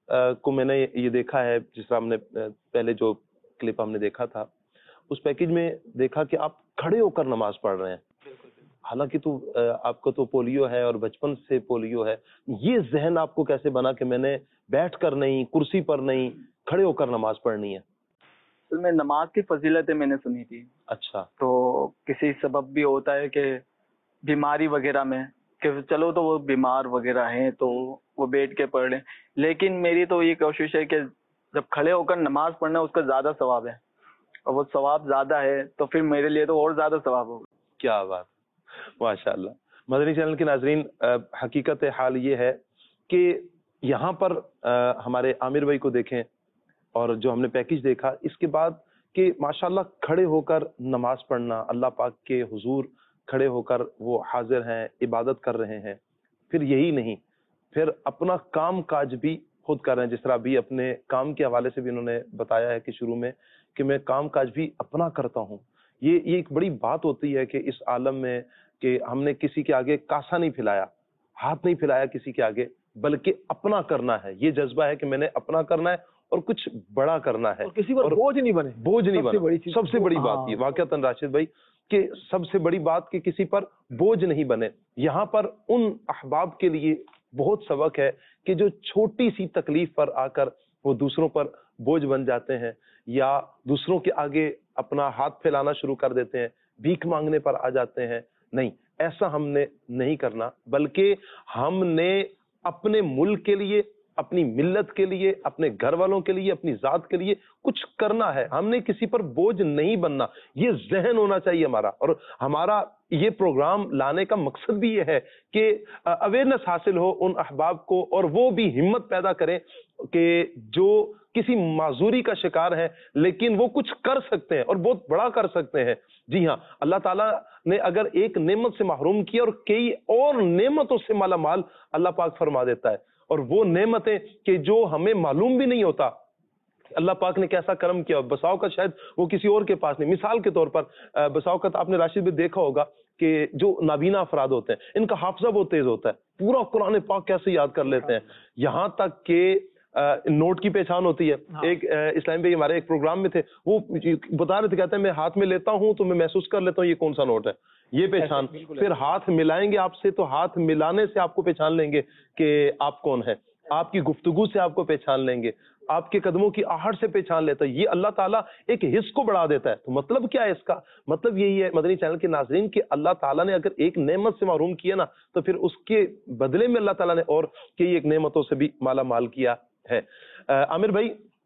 को मैंने ये देखा है, जिस तरह हमने पहले जो क्लिप हमने देखा था उस पैकेज में देखा कि आप खड़े होकर नमाज पढ़ रहे हैं। हालांकि तो आपको तो पोलियो है और बचपन से पोलियो है, ये जहन आपको कैसे बना कि मैंने बैठ कर नहीं, कुर्सी पर नहीं, खड़े होकर नमाज पढ़नी है? तो मैं नमाज की फजीलतें मैंने सुनी थी। अच्छा। तो किसी सबब भी होता है कि बीमारी वगैरह में कि चलो तो वो बीमार वगैरह हैं तो वो बैठ के पढ़ लें, लेकिन मेरी तो ये कोशिश है कि जब खड़े होकर नमाज पढ़ना उसका ज़्यादा सवाब है, और वो सवाब ज़्यादा है तो फिर मेरे लिए तो और ज़्यादा सवाब होगा। क्या बात, माशाल्लाह। मदनी चैनल के नाजरीन, हकीकत हाल ये है कि यहाँ पर हमारे आमिर भाई को देखें और जो हमने पैकेज देखा, इसके बाद कि माशाल्लाह खड़े होकर नमाज पढ़ना, अल्लाह पाक के हुजूर खड़े होकर वो हाजिर हैं, इबादत कर रहे हैं। फिर यही नहीं, फिर अपना काम काज भी खुद कर रहे हैं। जिस तरह अभी अपने काम के हवाले से भी उन्होंने बताया है कि शुरू में कि मैं काम काज भी अपना करता हूँ। ये एक बड़ी बात होती है कि इस आलम में कि हमने किसी के आगे कासा नहीं फैलाया, हाथ नहीं फैलाया किसी के आगे, बल्कि अपना करना है। ये जज्बा है कि मैंने अपना करना है और कुछ बड़ा करना है, और किसी पर बोझ नहीं बने। बोझ नहीं सबसे बड़ी बने। चीज सबसे बड़ी बात ये वाकईतन राशिद भाई कि सबसे बड़ी बात कि किसी पर बोझ नहीं बने। यहाँ पर उन अहबाब के लिए बहुत सबक है कि जो छोटी सी तकलीफ पर आकर वो दूसरों पर बोझ बन जाते हैं या दूसरों के आगे अपना हाथ फैलाना शुरू कर देते हैं, भीख मांगने पर आ जाते हैं। नहीं, ऐसा हमने नहीं करना, बल्कि हमने अपने मुल्क के लिए, अपनी मिल्लत के लिए, अपने घर वालों के लिए, अपनी जात के लिए कुछ करना है। हमने किसी पर बोझ नहीं बनना, ये जहन होना चाहिए हमारा। और हमारा ये प्रोग्राम लाने का मकसद भी ये है कि अवेयरनेस हासिल हो उन अहबाब को, और वो भी हिम्मत पैदा करें कि जो किसी माजूरी का शिकार है लेकिन वो कुछ कर सकते हैं और बहुत बड़ा कर सकते हैं। जी हाँ, अल्लाह ताला ने अगर एक नेमत से महरूम किया और कई और नेमतों से माला माल अल्लाह पाक फरमा देता है। और वो नेमतें कि जो हमें मालूम भी नहीं होता अल्लाह पाक ने कैसा करम किया, बसाओ का शायद वो किसी और के पास नहीं। मिसाल के तौर पर बसाओ का आपने राशिद में देखा होगा कि जो नाबीना अफराद होते हैं, इनका हाफजा बहुत तेज होता है, पूरा कुरान पाक कैसे याद कर लेते हैं। यहाँ तक कि नोट की पहचान होती है। हाँ। एक इस्लाम भाई हमारे एक प्रोग्राम में थे, वो बता रहे थे, कहते हैं मैं हाथ में लेता हूँ तो मैं महसूस कर लेता हूँ ये कौन सा नोट है, ये पहचान। फिर हाथ मिलाएंगे आपसे तो हाथ मिलाने से आपको पहचान लेंगे कि आप कौन है, आपकी गुफ्तगू से आपको पहचान लेंगे, आपके कदमों की आहट से पहचान लेता है। ये अल्लाह ताला एक हिस्स को बढ़ा देता है। तो मतलब क्या है इसका? मतलब यही है मदनी चैनल के नाज़रीन कि अल्लाह ताला ने अगर एक नेमत से महरूम किया ना, तो फिर उसके बदले में अल्लाह ताला ने और कई एक नेमतों से भी माला माल किया है। आमिर भाई,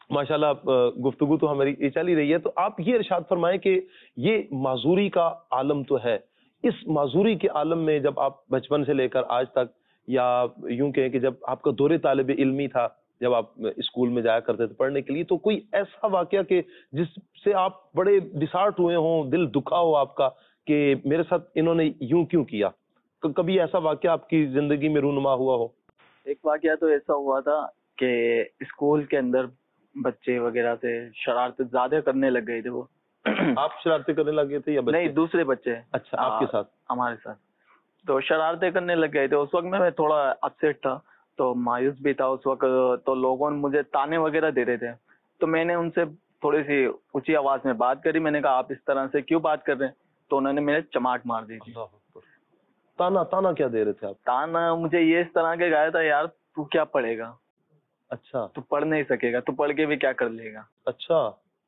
माशाल्लाह गुफ्तगू तो हमारी ये चल ही रही है, तो आप ये इरशाद फरमाएं कि ये माजूरी का आलम तो है, इस माजूरी के आलम में जब आप बचपन से लेकर आज तक, या यूं कहें कि जब आपका दौरे तालिब इल्मी था, जब आप स्कूल में जाया करते थे पढ़ने के लिए, तो कोई ऐसा वाकया कि जिससे आप बड़े डिसहार्ट हुए हों, दिल दुखा हो आपका कि मेरे साथ इन्होंने यूं क्यों किया, कभी ऐसा वाकया आपकी जिंदगी में रूनुमा हुआ हो? एक वाकया तो ऐसा हुआ था कि स्कूल के अंदर बच्चे वगैरह से शरारतें ज्यादा करने लग गए थे वो। आप शरारतें करने लगे थे या बच्चे? नहीं, दूसरे बच्चे। अच्छा, आपके साथ? हमारे साथ तो शरारतें करने लग गए थे। उस वक्त मैं थोड़ा अपसेट था, तो मायूस भी था उस वक्त। तो लोगों ने मुझे ताने वगैरह दे रहे थे, तो मैंने उनसे थोड़ी सी ऊंची आवाज में बात करी। मैंने कहा आप इस तरह से क्यों बात कर रहे हैं? तो उन्होंने मेरे चमाट मार दी थी। ताना ताना क्या दे रहे थे आप? ताना मुझे ये इस तरह के गाया था, यार तू क्या पढ़ेगा, अच्छा, तू पढ़ नहीं सकेगा, तू पढ़ के भी क्या कर लेगा। अच्छा।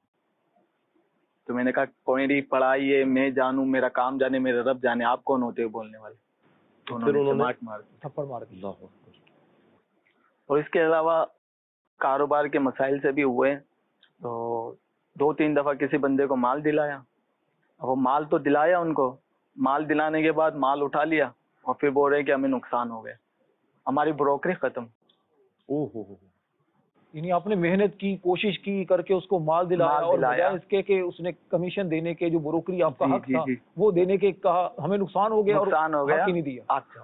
तो मैंने कहा कोई नहीं, पढ़ाइए, मैं जानू, मेरा काम जाने, मेरे रब जाने, आप कौन होते हो बोलने वाले। तो फिर उन्होंने चमाट मार दी, थप्पड़ मार दिया। और इसके अलावा कारोबार के मसाइल से भी हुए। तो 2-3 दफा किसी बंदे को माल दिलाया, अब वो माल तो दिलाया उनको, माल दिलाने के बाद माल उठा लिया और फिर बोल रहे कि हमें नुकसान हो गया, हमारी ब्रोकरी खत्म। ओहो, यानी आपने मेहनत की, कोशिश की करके उसको माल दिलाया, और बजाय इसके कि उसने कमीशन देने के, जो ब्रोकरी आपका हक था वो देने के, कहा हमें नुकसान हो गया, नुकसान हो गया, हक ही नहीं दिया। अच्छा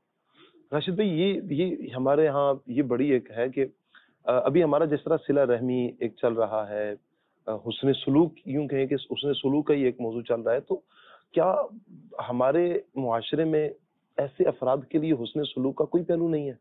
राशिद भाई, ये हमारे यहाँ ये बड़ी एक है कि अभी हमारा जिस तरह सिला रहमी एक चल रहा है, हुस्न सलूक, यूं कहें कि हुस्न सलूक का ही एक मौजू चल रहा है, तो क्या हमारे मुआशरे में ऐसे अफराद के लिए हुस्न सलूक का कोई पहलू नहीं है?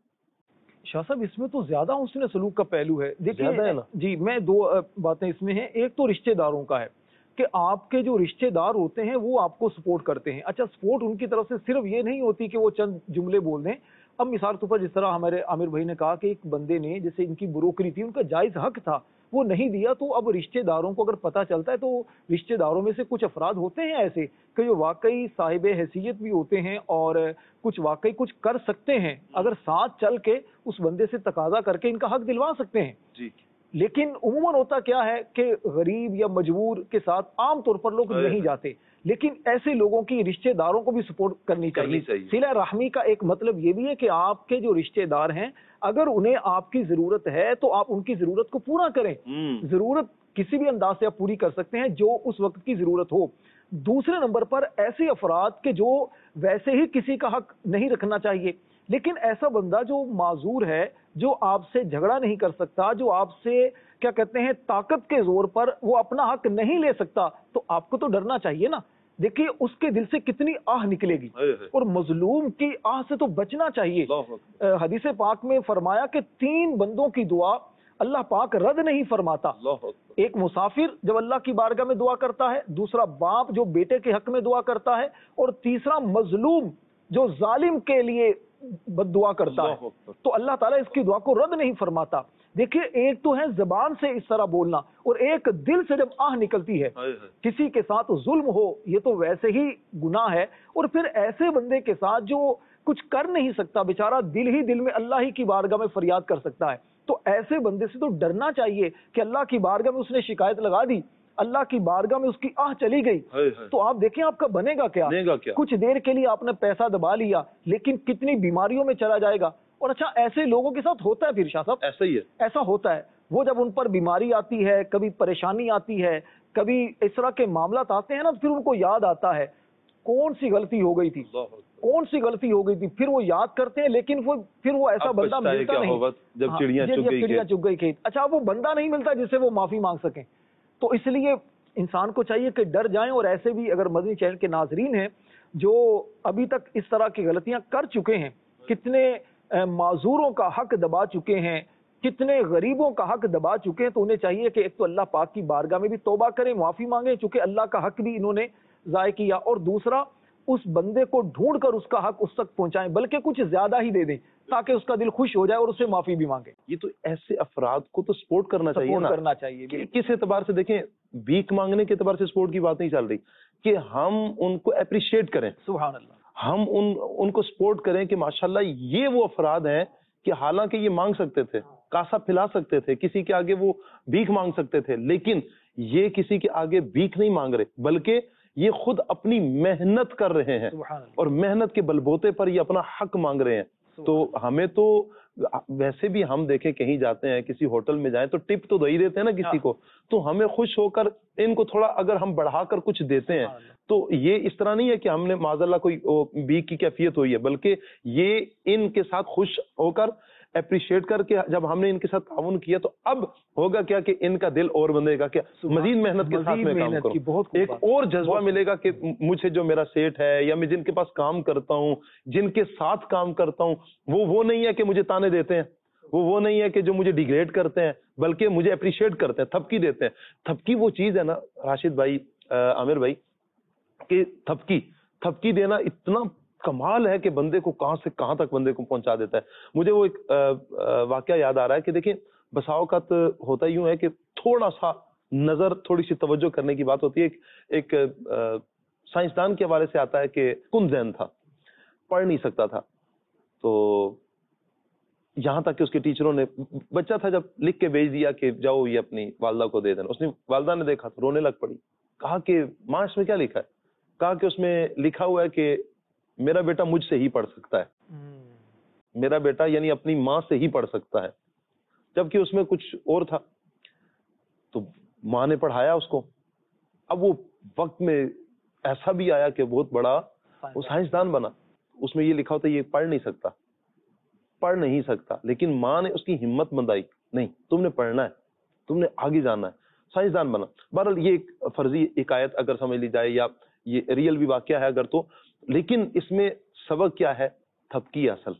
शाह साहब, इसमें तो ज्यादा हुस्न सलूक का पहलू है। ज्यादा है देखिए ना? जी, मैं दो बातें इसमें हैं। एक तो रिश्तेदारों का है कि आपके जो रिश्तेदार होते हैं वो आपको सपोर्ट करते हैं। अच्छा, सपोर्ट उनकी तरफ से सिर्फ ये नहीं होती कि वो चंद जुमले बोल दें। अब मिसाल के ऊपर जिस तरह हमारे आमिर भाई ने कहा कि एक बंदे ने, जैसे इनकी ब्रोकरी थी, उनका जायज हक था, वो नहीं दिया, तो अब रिश्तेदारों को अगर पता चलता है, तो रिश्तेदारों में से कुछ अफराद होते हैं ऐसे कि जो वाकई साहिब हैसियत भी होते हैं और कुछ वाकई कुछ कर सकते हैं, अगर साथ चल के उस बंदे से तकाजा करके इनका हक दिलवा सकते हैं जी। लेकिन उमूमन होता क्या है कि गरीब या मजबूर के साथ आम तौर पर लोग नहीं जाते। लेकिन ऐसे लोगों की रिश्तेदारों को भी सपोर्ट करनी चाहिए। सिला रहमी का एक मतलब ये भी है कि आपके जो रिश्तेदार हैं, अगर उन्हें आपकी जरूरत है तो आप उनकी जरूरत को पूरा करें। जरूरत किसी भी अंदाज से आप पूरी कर सकते हैं जो उस वक्त की जरूरत हो। दूसरे नंबर पर ऐसे अफराद के जो वैसे ही किसी का हक नहीं रखना चाहिए, लेकिन ऐसा बंदा जो माजूर है, जो आपसे झगड़ा नहीं कर सकता, जो आपसे क्या कहते हैं ताकत के जोर पर वो अपना हक नहीं ले सकता, तो आपको तो डरना चाहिए ना। देखिए उसके दिल से कितनी आह निकलेगी, और मजलूम की आह से तो बचना चाहिए। हदीस पाक में फरमाया कि 3 बंदों की दुआ अल्लाह पाक रद्द नहीं फरमाता। एक मुसाफिर जब अल्लाह की बारगाह में दुआ करता है, दूसरा बाप जो बेटे के हक में दुआ करता है, और तीसरा मजलूम जो जालिम के लिए बद्दुआ करता है, तो अल्लाह ताला इसकी दुआ को रद्द नहीं फरमाता। देखिए, एक तो है जबान से इस तरह बोलना, और एक दिल से जब आह निकलती है किसी के साथ जुल्म हो, ये तो वैसे ही गुनाह है। और फिर ऐसे बंदे के साथ जो कुछ कर नहीं सकता, बेचारा दिल ही दिल में अल्लाह ही की बारगाह में फरियाद कर सकता है, तो ऐसे बंदे से तो डरना चाहिए कि अल्लाह की बारगाह में उसने शिकायत लगा दी, अल्लाह की बारगाह में उसकी आह चली गई, तो आप देखें आपका बनेगा क्या? कुछ देर के लिए आपने पैसा दबा लिया, लेकिन कितनी बीमारियों में चला जाएगा। और अच्छा, ऐसे लोगों के साथ होता है फिर शाह साहब, ऐसा ही है, ऐसा होता है। वो जब उन पर बीमारी आती है, कभी परेशानी आती है, कभी इस तरह के मामला आते हैं ना, तो फिर उनको याद आता है कौन सी गलती हो गई थी, कौन सी गलती हो गई थी, फिर वो याद करते हैं। लेकिन फिर वो ऐसा बंदा मिलता नहीं जब चिड़िया चुग गई खेत। अच्छा, वो बंदा नहीं मिलता जिससे वो माफी मांग सके। तो इसलिए इंसान को चाहिए कि डर जाएं। और ऐसे भी अगर मदनी चैनल के नाजरीन हैं जो अभी तक इस तरह की गलतियां कर चुके हैं, कितने माजूरों का हक दबा चुके हैं, कितने गरीबों का हक दबा चुके हैं, तो उन्हें चाहिए कि एक तो अल्लाह पाक की बारगाह में भी तौबा करें, माफी मांगे, चूंकि अल्लाह का हक भी इन्होंने जाय किया, और दूसरा उस बंदे को ढूंढकर उसका हक उस तक पहुंचाएं, बल्कि कुछ ज्यादा ही दे दें ताकि उसका दिल खुश हो जाए और उससे माफी भी मांगे। ये तो ऐसे अफराद को तो सपोर्ट करना चाहिए ना, करना चाहिए। किस एतबार से देखें, भीख मांगने के एतबार से सपोर्ट की बात नहीं चल रही, कि हम उनको अप्रिशिएट करें, सुभान अल्लाह, हम उनको सपोर्ट करें कि माशाल्लाह ये वो अफराद हैं کہ حالانکہ یہ مانگ سکتے تھے, کاسا پھیلا سکتے تھے, کسی کے آگے وہ بھیک مانگ سکتے تھے, لیکن یہ کسی کے آگے بھیک نہیں مانگ رہے, بلکہ یہ خود اپنی محنت کر رہے ہیں اور محنت کے بلبوتے پر یہ اپنا حق مانگ رہے ہیں. تو ہمیں تو ویسے بھی ہم دیکھیں کہیں جاتے ہیں, کسی ہوٹل میں جائیں تو ٹپ تو دے ہی دیتے ہیں نا کسی کو, تو ہمیں خوش ہو کر ان کو تھوڑا اگر ہم بڑھا کر کچھ دیتے ہیں تو یہ اس طرح نہیں ہے کہ ہم نے معاذ اللہ کوئی بھیک کی کیفیت ہوئی ہے, بلکہ یہ ان کے ساتھ خوش ہو کر اپریشیٹ کر کے جب ہم نے ان کے ساتھ تعاون کیا تو اب ہوگا کیا کہ ان کا دل اور بندے گا کہ مزید محنت کے ساتھ میں کام کروں, ایک اور جذبہ ملے گا کہ مجھے جو میرا سیٹ ہے یا میں جن کے پاس کام کرتا ہوں, جن کے ساتھ کام کرتا ہوں, وہ نہیں ہے کہ مجھے تانے دیتے ہیں, وہ نہیں ہے کہ جو مجھے ڈیگریڈ کرتے ہیں, بلکہ مجھے اپریشیٹ کرتے ہیں, تھپکی دیتے ہیں. تھپکی وہ چیز ہے نا راشد بھائی, عامر بھائی, کہ تھپکی دینا اتنا کمال ہے کہ بندے کو کہاں سے کہاں تک بندے کو پہنچا دیتا ہے. مجھے وہ ایک واقعہ یاد آ رہا ہے کہ دیکھیں بسا اوقات ہوتا یوں ہے کہ تھوڑا سا نظر, تھوڑی سی توجہ کرنے کی بات ہوتی ہے. ایک سائنسدان کے حوالے سے آتا ہے کہ کن ذہن تھا, پڑھ نہیں سکتا تھا, تو یہاں تک کہ اس کے ٹیچروں نے, بچہ تھا جب لکھ کے بھیج دیا کہ جاؤ یہ اپنی والدہ کو دے دینا, اس نے والدہ نے دیکھا تو رونے لگ پڑی. کہا کہ ماں اس میں کیا لکھا ہے؟ کہا کہ اس میں لکھا ہوا ہے کہ میرا بیٹا مجھ سے ہی پڑھ سکتا ہے, میرا بیٹا یعنی اپنی ماں سے ہی پڑھ سکتا ہے, جبکہ اس میں کچھ اور تھا. تو ماں نے پڑھایا اس کو. اب وہ وقت میں ایسا بھی آیا کہ بہت بڑا وہ سائنسدان بنا. اس میں یہ لکھا ہوتا ہے یہ پڑھ نہیں سکتا, لیکن ماں نے اس کی ہمت بندائی, نہیں تم نے پڑھنا ہے, تم نے آگے جانا ہے, سائنسدان بنا. بہرحال یہ ایک فرضی حکایت اگر سمجھ لی جائے یا یہ ریئل بھی واقعہ ہے اگر تو, لیکن اس میں سبق کیا ہے؟ تھپکی. اصل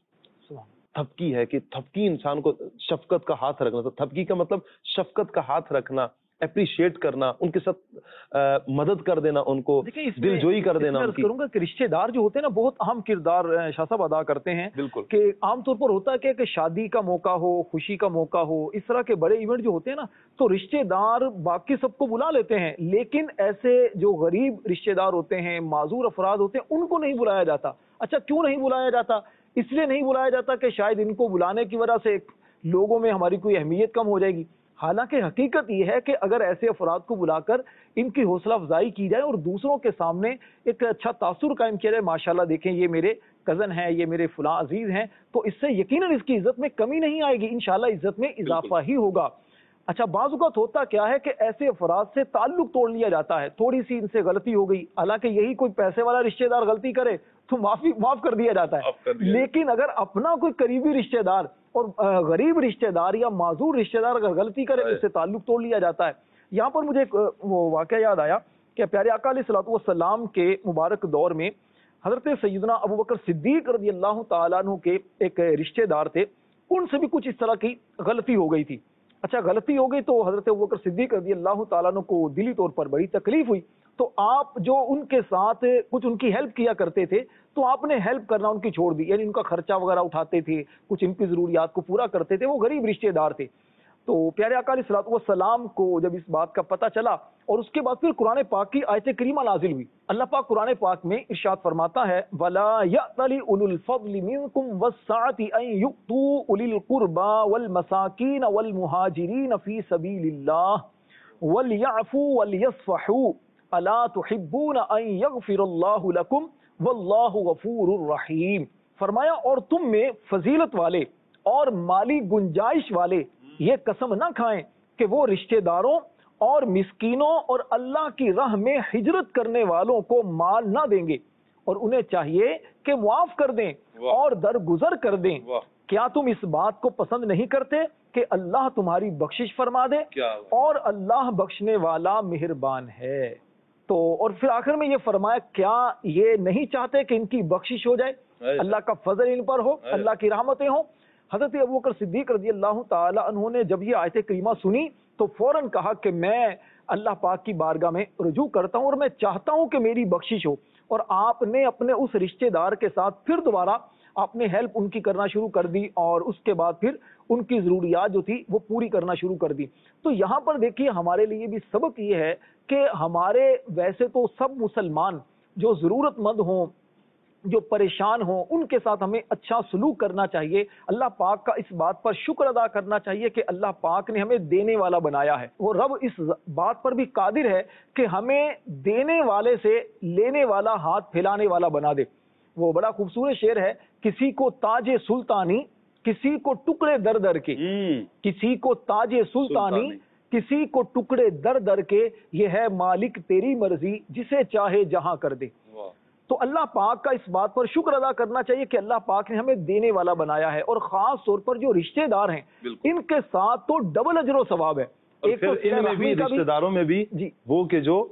تھپکی ہے کہ تھپکی انسان کو شفقت کا ہاتھ رکھنا. تھپکی کا مطلب شفقت کا ہاتھ رکھنا, اپریشیٹ کرنا, ان کے ساتھ مدد کر دینا, ان کو دل جوئی کر دینا. میں کروں گا کہ رشتے دار جو ہوتے ہیں نا بہت اہم کردار شاہ صاحب ادا کرتے ہیں. بالکل, کہ عام طور پر ہوتا ہے کہ شادی کا موقع ہو, خوشی کا موقع ہو, اس طرح کے بڑے ایونٹ جو ہوتے ہیں نا تو رشتے دار باقی سب کو بلا لیتے ہیں, لیکن ایسے جو غریب رشتے دار ہوتے ہیں, معذور افراد ہوتے ہیں, ان کو نہیں بلایا جاتا. اچھا کیوں نہیں بلایا جاتا؟ اس لیے نہیں بلایا جاتا کہ شاید ان کو بلانے کی وجہ سے لوگوں میں ہماری کوئی اہمیت کم ہو جائے گی. حالانکہ حقیقت یہ ہے کہ اگر ایسے افراد کو بلا کر ان کی حوصلہ افزائی کی جائے اور دوسروں کے سامنے ایک اچھا تاثر قائم کیا جائے, ماشاءاللہ دیکھیں یہ میرے کزن ہیں, یہ میرے فلاں عزیز ہیں, تو اس سے یقیناً اس کی عزت میں کمی نہیں آئے گی, انشاءاللہ عزت میں اضافہ ہی ہوگا. اچھا بعض اوقات ہوتا کیا ہے کہ ایسے افراد سے تعلق توڑ لیا جاتا ہے, تھوڑی سی ان سے غلطی ہو گئی, حالانکہ یہی کوئی پیسے والا رشتہ دار غلطی کرے تو معاف کر دیا جاتا ہے, لیکن اگر اپنا کوئی قریبی رشتہ دار اور غریب رشتہ دار یا معذور رشتہ دار اگر غلطی کرے اس سے تعلق توڑ لیا جاتا ہے. یہاں پر مجھے ایک وہ واقعہ یاد آیا کہ پیارے آقا علیہ الصلوۃ والسلام کے مبارک دور میں حضرت سیدنا ابو بکر صدیق رضی اللہ تعالیٰ عنہ کے ایک رشتہ دار تھے, ان سے بھی کچھ اس طرح کی غلطی ہو گئی تھی. اچھا غلطی ہو گئی تو حضرت ابوبکر صدیق رضی اللہ تعالیٰ عنہ کو دلی طور پر بڑی تکلیف ہوئی, تو آپ جو ان کے ساتھ کچھ ان کی ہیلپ کیا کرتے تھے تو آپ نے ہیلپ کرنا ان کی چھوڑ دی, یعنی ان کا خرچہ وغیرہ اٹھاتے تھے, کچھ ان کی ضروریات کو پورا کرتے تھے, وہ غریب رشتہ دار تھے. تو پیارے آقا علیہ الصلوۃ والسلام کو جب اس بات کا پتہ چلا اور اس کے بعد پھر قرآن پاک کی آیت کریمہ نازل ہوئی. اللہ پاک قرآن پاک میں ارشاد فرماتا ہے وَلَا يَأْتَلِ أُولُو الْفَضْلِ مِنْكُمْ وَالسَّعَةِ أَنْ يُؤْتُوا أُولِي الْقُرْبَى وَالْمَسَاكِينَ وَالْمُهَاجِرِينَ فِي سَبِيلِ اللَّهِ وَلْيَعْفُوا وَلْيَصْفَحُوا أَلَا تُحِبُّونَ أَنْ يَغْفِرَ اللَّهُ لَكُمْ وَاللَّهُ غَفُورٌ رَحِيمٌ. فرمایا اور تم میں فضیلت والے اور مالی گنجائش والے یہ قسم نہ کھائیں کہ وہ رشتہ داروں اور مسکینوں اور اللہ کی راہ میں ہجرت کرنے والوں کو مال نہ دیں گے, اور انہیں چاہیے کہ معاف کر دیں اور درگزر کر دیں. کیا تم اس بات کو پسند نہیں کرتے کہ اللہ تمہاری بخشش فرما دے, اور اللہ بخشنے والا مہربان ہے. تو اور پھر آخر میں یہ فرمایا کیا یہ نہیں چاہتے کہ ان کی بخشش ہو جائے, اللہ کا فضل ان پر ہو, اللہ کی رحمتیں ہوں. حضرت ابوبکر صدیق رضی اللہ تعالی عنہ نے جب یہ آیت کریمہ سنی تو فوراً کہا کہ میں اللہ پاک کی بارگاہ میں رجوع کرتا ہوں اور میں چاہتا ہوں کہ میری بخشش ہو. اور آپ نے اپنے اس رشتہ دار کے ساتھ پھر دوبارہ آپ نے ہیلپ ان کی کرنا شروع کر دی, اور اس کے بعد پھر ان کی ضروریات جو تھی وہ پوری کرنا شروع کر دی. تو یہاں پر دیکھیے ہمارے لیے بھی سبق یہ ہے کہ ہمارے ویسے تو سب مسلمان جو ضرورت مند ہوں جو پریشان ہوں ان کے ساتھ ہمیں اچھا سلوک کرنا چاہیے. اللہ پاک کا اس بات پر شکر ادا کرنا چاہیے کہ اللہ پاک نے ہمیں دینے والا بنایا ہے. وہ رب اس بات پر بھی قادر ہے کہ ہمیں دینے والے سے لینے والا ہاتھ پھیلانے والا بنا دے. وہ بڑا خوبصورت شعر ہے، کسی کو تاج سلطانی کسی کو ٹکڑے در در کے، کسی کو تاج سلطانی کسی کو ٹکڑے در در کے، یہ ہے مالک تیری مرضی جسے چاہے جہاں کر دے. تو اللہ پاک کا اس بات پر شکر ادا کرنا چاہیے کہ اللہ پاک نے ہمیں دینے والا بنایا ہے. اور خاص طور پر جو رشتہ دار ہیں ان کے ساتھ تو ڈبل اجر و ثواب ہے. ایک تو ان میں بھی رشتہ داروں میں بھی جی وہ کہ جو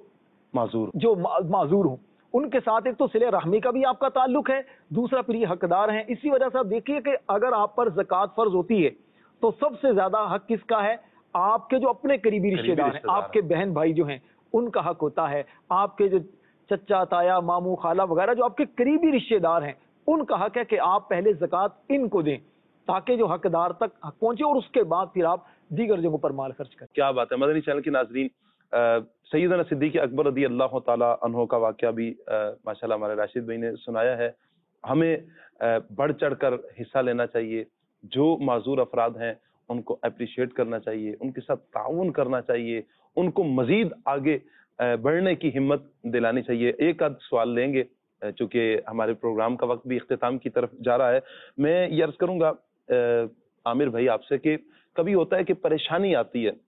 معذور ہوں ان کے ساتھ ایک تو صلہ رحمی کا بھی آپ کا تعلق ہے، دوسرا پھر یہ حقدار ہیں. اسی وجہ سے آپ دیکھیے کہ اگر آپ پر زکوٰۃ فرض ہوتی ہے تو سب سے زیادہ حق کس کا ہے؟ آپ کے جو اپنے قریبی رشتہ دار ہیں، آپ کے بہن بھائی جو ہیں ان کا حق ہوتا ہے. آپ کے جو چچا تایا ماموں خالہ وغیرہ جو آپ کے قریبی رشتہ دار ہیں ان کا حق ہے کہ آپ پہلے زکوٰۃ ان کو دیں تاکہ جو حقدار تک حق پہنچے، اور اس کے بعد پھر آپ دیگر جگہوں پر مال خرچ کریں. کیا بات ہے. مدنی چینل کے ناظرین، سیدنا صدیق اکبر رضی اللہ تعالی عنہ کا واقعہ بھی ماشاءاللہ ہمارے راشد بھائی نے سنایا ہے. ہمیں بڑھ چڑھ کر حصہ لینا چاہیے. جو معذور افراد ہیں ان کو اپریشیٹ کرنا چاہیے، ان کے ساتھ تعاون کرنا چاہیے، ان کو مزید آگے بڑھنے کی ہمت دلانی چاہیے. ایک آدھ سوال لیں گے چونکہ ہمارے پروگرام کا وقت بھی اختتام کی طرف جا رہا ہے. میں یہ عرض کروں گا عامر بھائی آپ سے کہ کبھی ہوتا ہے کہ پریشانی آتی ہے،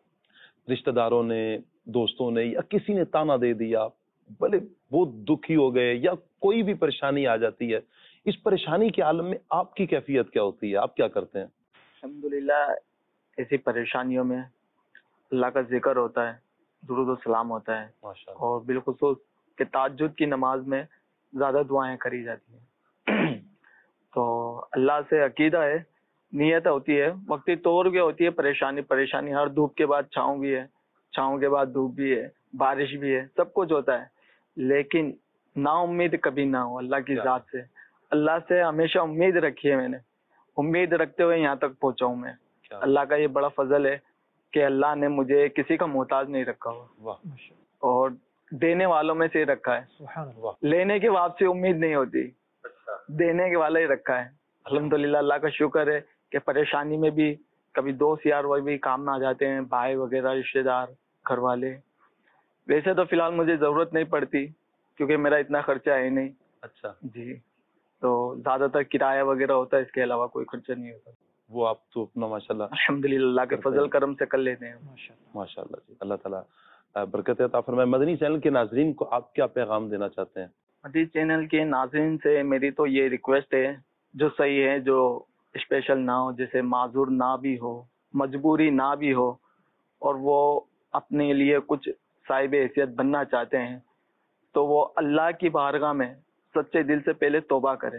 رشتہ داروں نے، دوستوں نے یا کسی نے تانا دے دیا، بھلے وہ دکھی ہو گئے یا کوئی بھی پریشانی آ جاتی ہے، اس پریشانی کے عالم میں آپ کی کیفیت کیا ہوتی ہے؟ آپ کیا کرتے ہیں؟ الحمدللہ ایسی پریشانیوں میں اللہ کا ذکر ہوتا ہے، درود و سلام ہوتا ہے، اور بالخصوص کہ تہجد کی نماز میں زیادہ دعائیں کری جاتی ہیں. تو اللہ سے عقیدہ ہے، نیت ہوتی ہے، وقتی طور پہ ہوتی ہے پریشانی ہر دھوپ کے بعد چھاؤں بھی ہے، چھاؤں کے بعد دھوپ بھی ہے، بارش بھی ہے، سب کچھ ہوتا ہے. لیکن نا امید کبھی نہ ہو اللہ کی ذات سے. اللہ سے ہمیشہ امید رکھی ہے میں نے، امید رکھتے ہوئے یہاں تک پہنچا ہوں میں. اللہ کا یہ بڑا فضل ہے کہ اللہ نے مجھے کسی کا محتاج نہیں رکھا ہوا اور دینے والوں میں سے رکھا ہے. لینے کے بعد سے امید نہیں ہوتی، دینے کے والا ہی رکھا ہے. الحمدللہ اللہ کا شکر ہے کہ پریشانی میں بھی کبھی دوست یار وہ بھی کام میں آ جاتے ہیں، بھائی وغیرہ، رشتہ دار، گھر والے. ویسے تو فی الحال مجھے ضرورت نہیں پڑتی کیونکہ میرا اتنا خرچہ ہے نہیں. اچھا جی، تو زیادہ تر کرایہ وغیرہ ہوتا ہے، اس کے علاوہ کوئی خرچہ نہیں ہوتا. وہ آپ تو اپنا ماشاءاللہ الحمدللہ اللہ کے فضل کرم سے کر لیتے ہیں. ماشاءاللہ جی، اللہ تعالیٰ برکت عطا فرمائے. مدنی چینل کے ناظرین کو آپ کیا پیغام دینا چاہتے ہیں؟ مدنی چینل کے ناظرین سے میری تو یہ ریکویسٹ ہے، جو صحیح ہے، جو اسپیشل نہ ہو، جیسے معذور نہ بھی ہو، مجبوری نہ بھی ہو، اور وہ اپنے لیے کچھ صاحب حیثیت بننا چاہتے ہیں، تو وہ اللہ کی بارگاہ میں سچے دل سے پہلے توبہ کریں.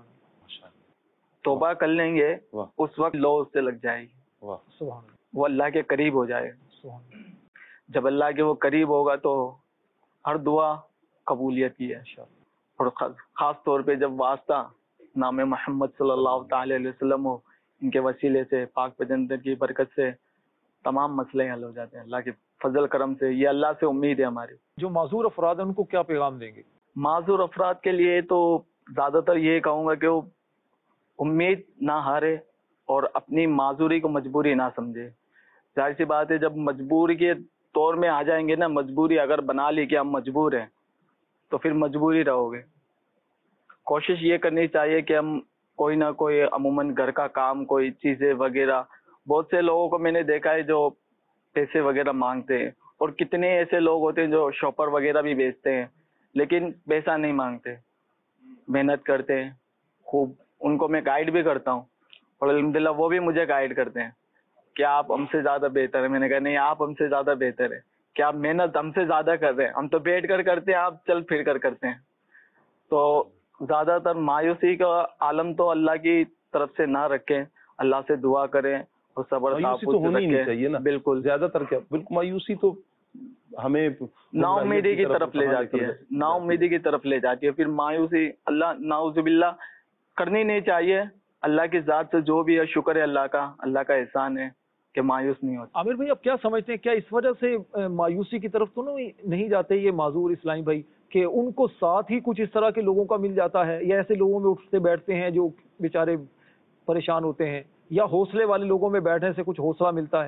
توبہ کر لیں گے اس وقت لو اس سے لگ جائے گی، وہ اللہ کے قریب ہو جائے گا. جب اللہ کے وہ قریب ہوگا تو ہر دعا قبولیت کی ہے. اور خاص طور پہ جب واسطہ نام محمد صلی اللہ تعالی علیہ وسلم ہو، ان کے وسیلے سے، پاک پیغمبر کی برکت سے تمام مسئلے حل ہو جاتے ہیں اللہ کے فضل کرم سے. یہ اللہ سے امید ہے ہماری. جو معذور افراد ہیں ان کو کیا پیغام دیں گے؟ معذور افراد کے لیے تو زیادہ تر یہ کہوں گا کہ وہ امید نہ ہارے اور اپنی معذوری کو مجبوری نہ سمجھے. ظاہر سی بات ہے، جب مجبوری کے طور میں آ جائیں گے نا، مجبوری اگر بنا لی کہ ہم مجبور ہیں تو پھر مجبوری رہو گے. کوشش یہ کرنی چاہیے کہ ہم کوئی نہ کوئی عموماً گھر کا کام، کوئی چیزیں وغیرہ، بہت سے لوگوں کو میں نے دیکھا ہے جو پیسے وغیرہ مانگتے ہیں، اور کتنے ایسے لوگ ہوتے ہیں جو شاپر وغیرہ بھی بیچتے ہیں لیکن پیسہ نہیں مانگتے، محنت کرتے ہیں خوب. ان کو میں گائیڈ بھی کرتا ہوں اور الحمدللہ وہ بھی مجھے گائیڈ کرتے ہیں کہ آپ ہم سے زیادہ بہتر ہیں. میں نے کہا نہیں، آپ ہم سے زیادہ بہتر ہیں، کہ آپ محنت ہم سے زیادہ کر رہے ہیں، ہم تو بیٹھ کر کرتے ہیں، آپ چل پھر کر کرتے ہیں. تو زیادہ تر مایوسی کا عالم تو اللہ کی طرف سے نہ رکھیں، اللہ سے دعا کریں اور صبر چاہیے نا. بالکل زیادہ تر کیا، بالکل مایوسی تو ہمیں نا امیدی کی طرف لے جاتی ہے، نا امیدی کی طرف لے جاتی ہے. پھر مایوسی اللہ نعوذ باللہ کرنی نہیں چاہیے. اللہ کی ذات سے جو بھی ہے شکر ہے اللہ کا احسان ہے کہ مایوس نہیں ہوتے. عامر بھائی آپ کیا سمجھتے ہیں, کیا اس وجہ سے مایوسی کی طرف تو نہیں جاتے یہ معذور اسلامی بھائی, کہ ان کو ساتھ ہی کچھ اس طرح کے لوگوں کا مل جاتا ہے, یا ایسے لوگوں میں اٹھتے بیٹھتے ہیں جو بیچارے پریشان ہوتے ہیں, یا حوصلے والے لوگوں میں بیٹھنے سے کچھ حوصلہ ملتا ہے؟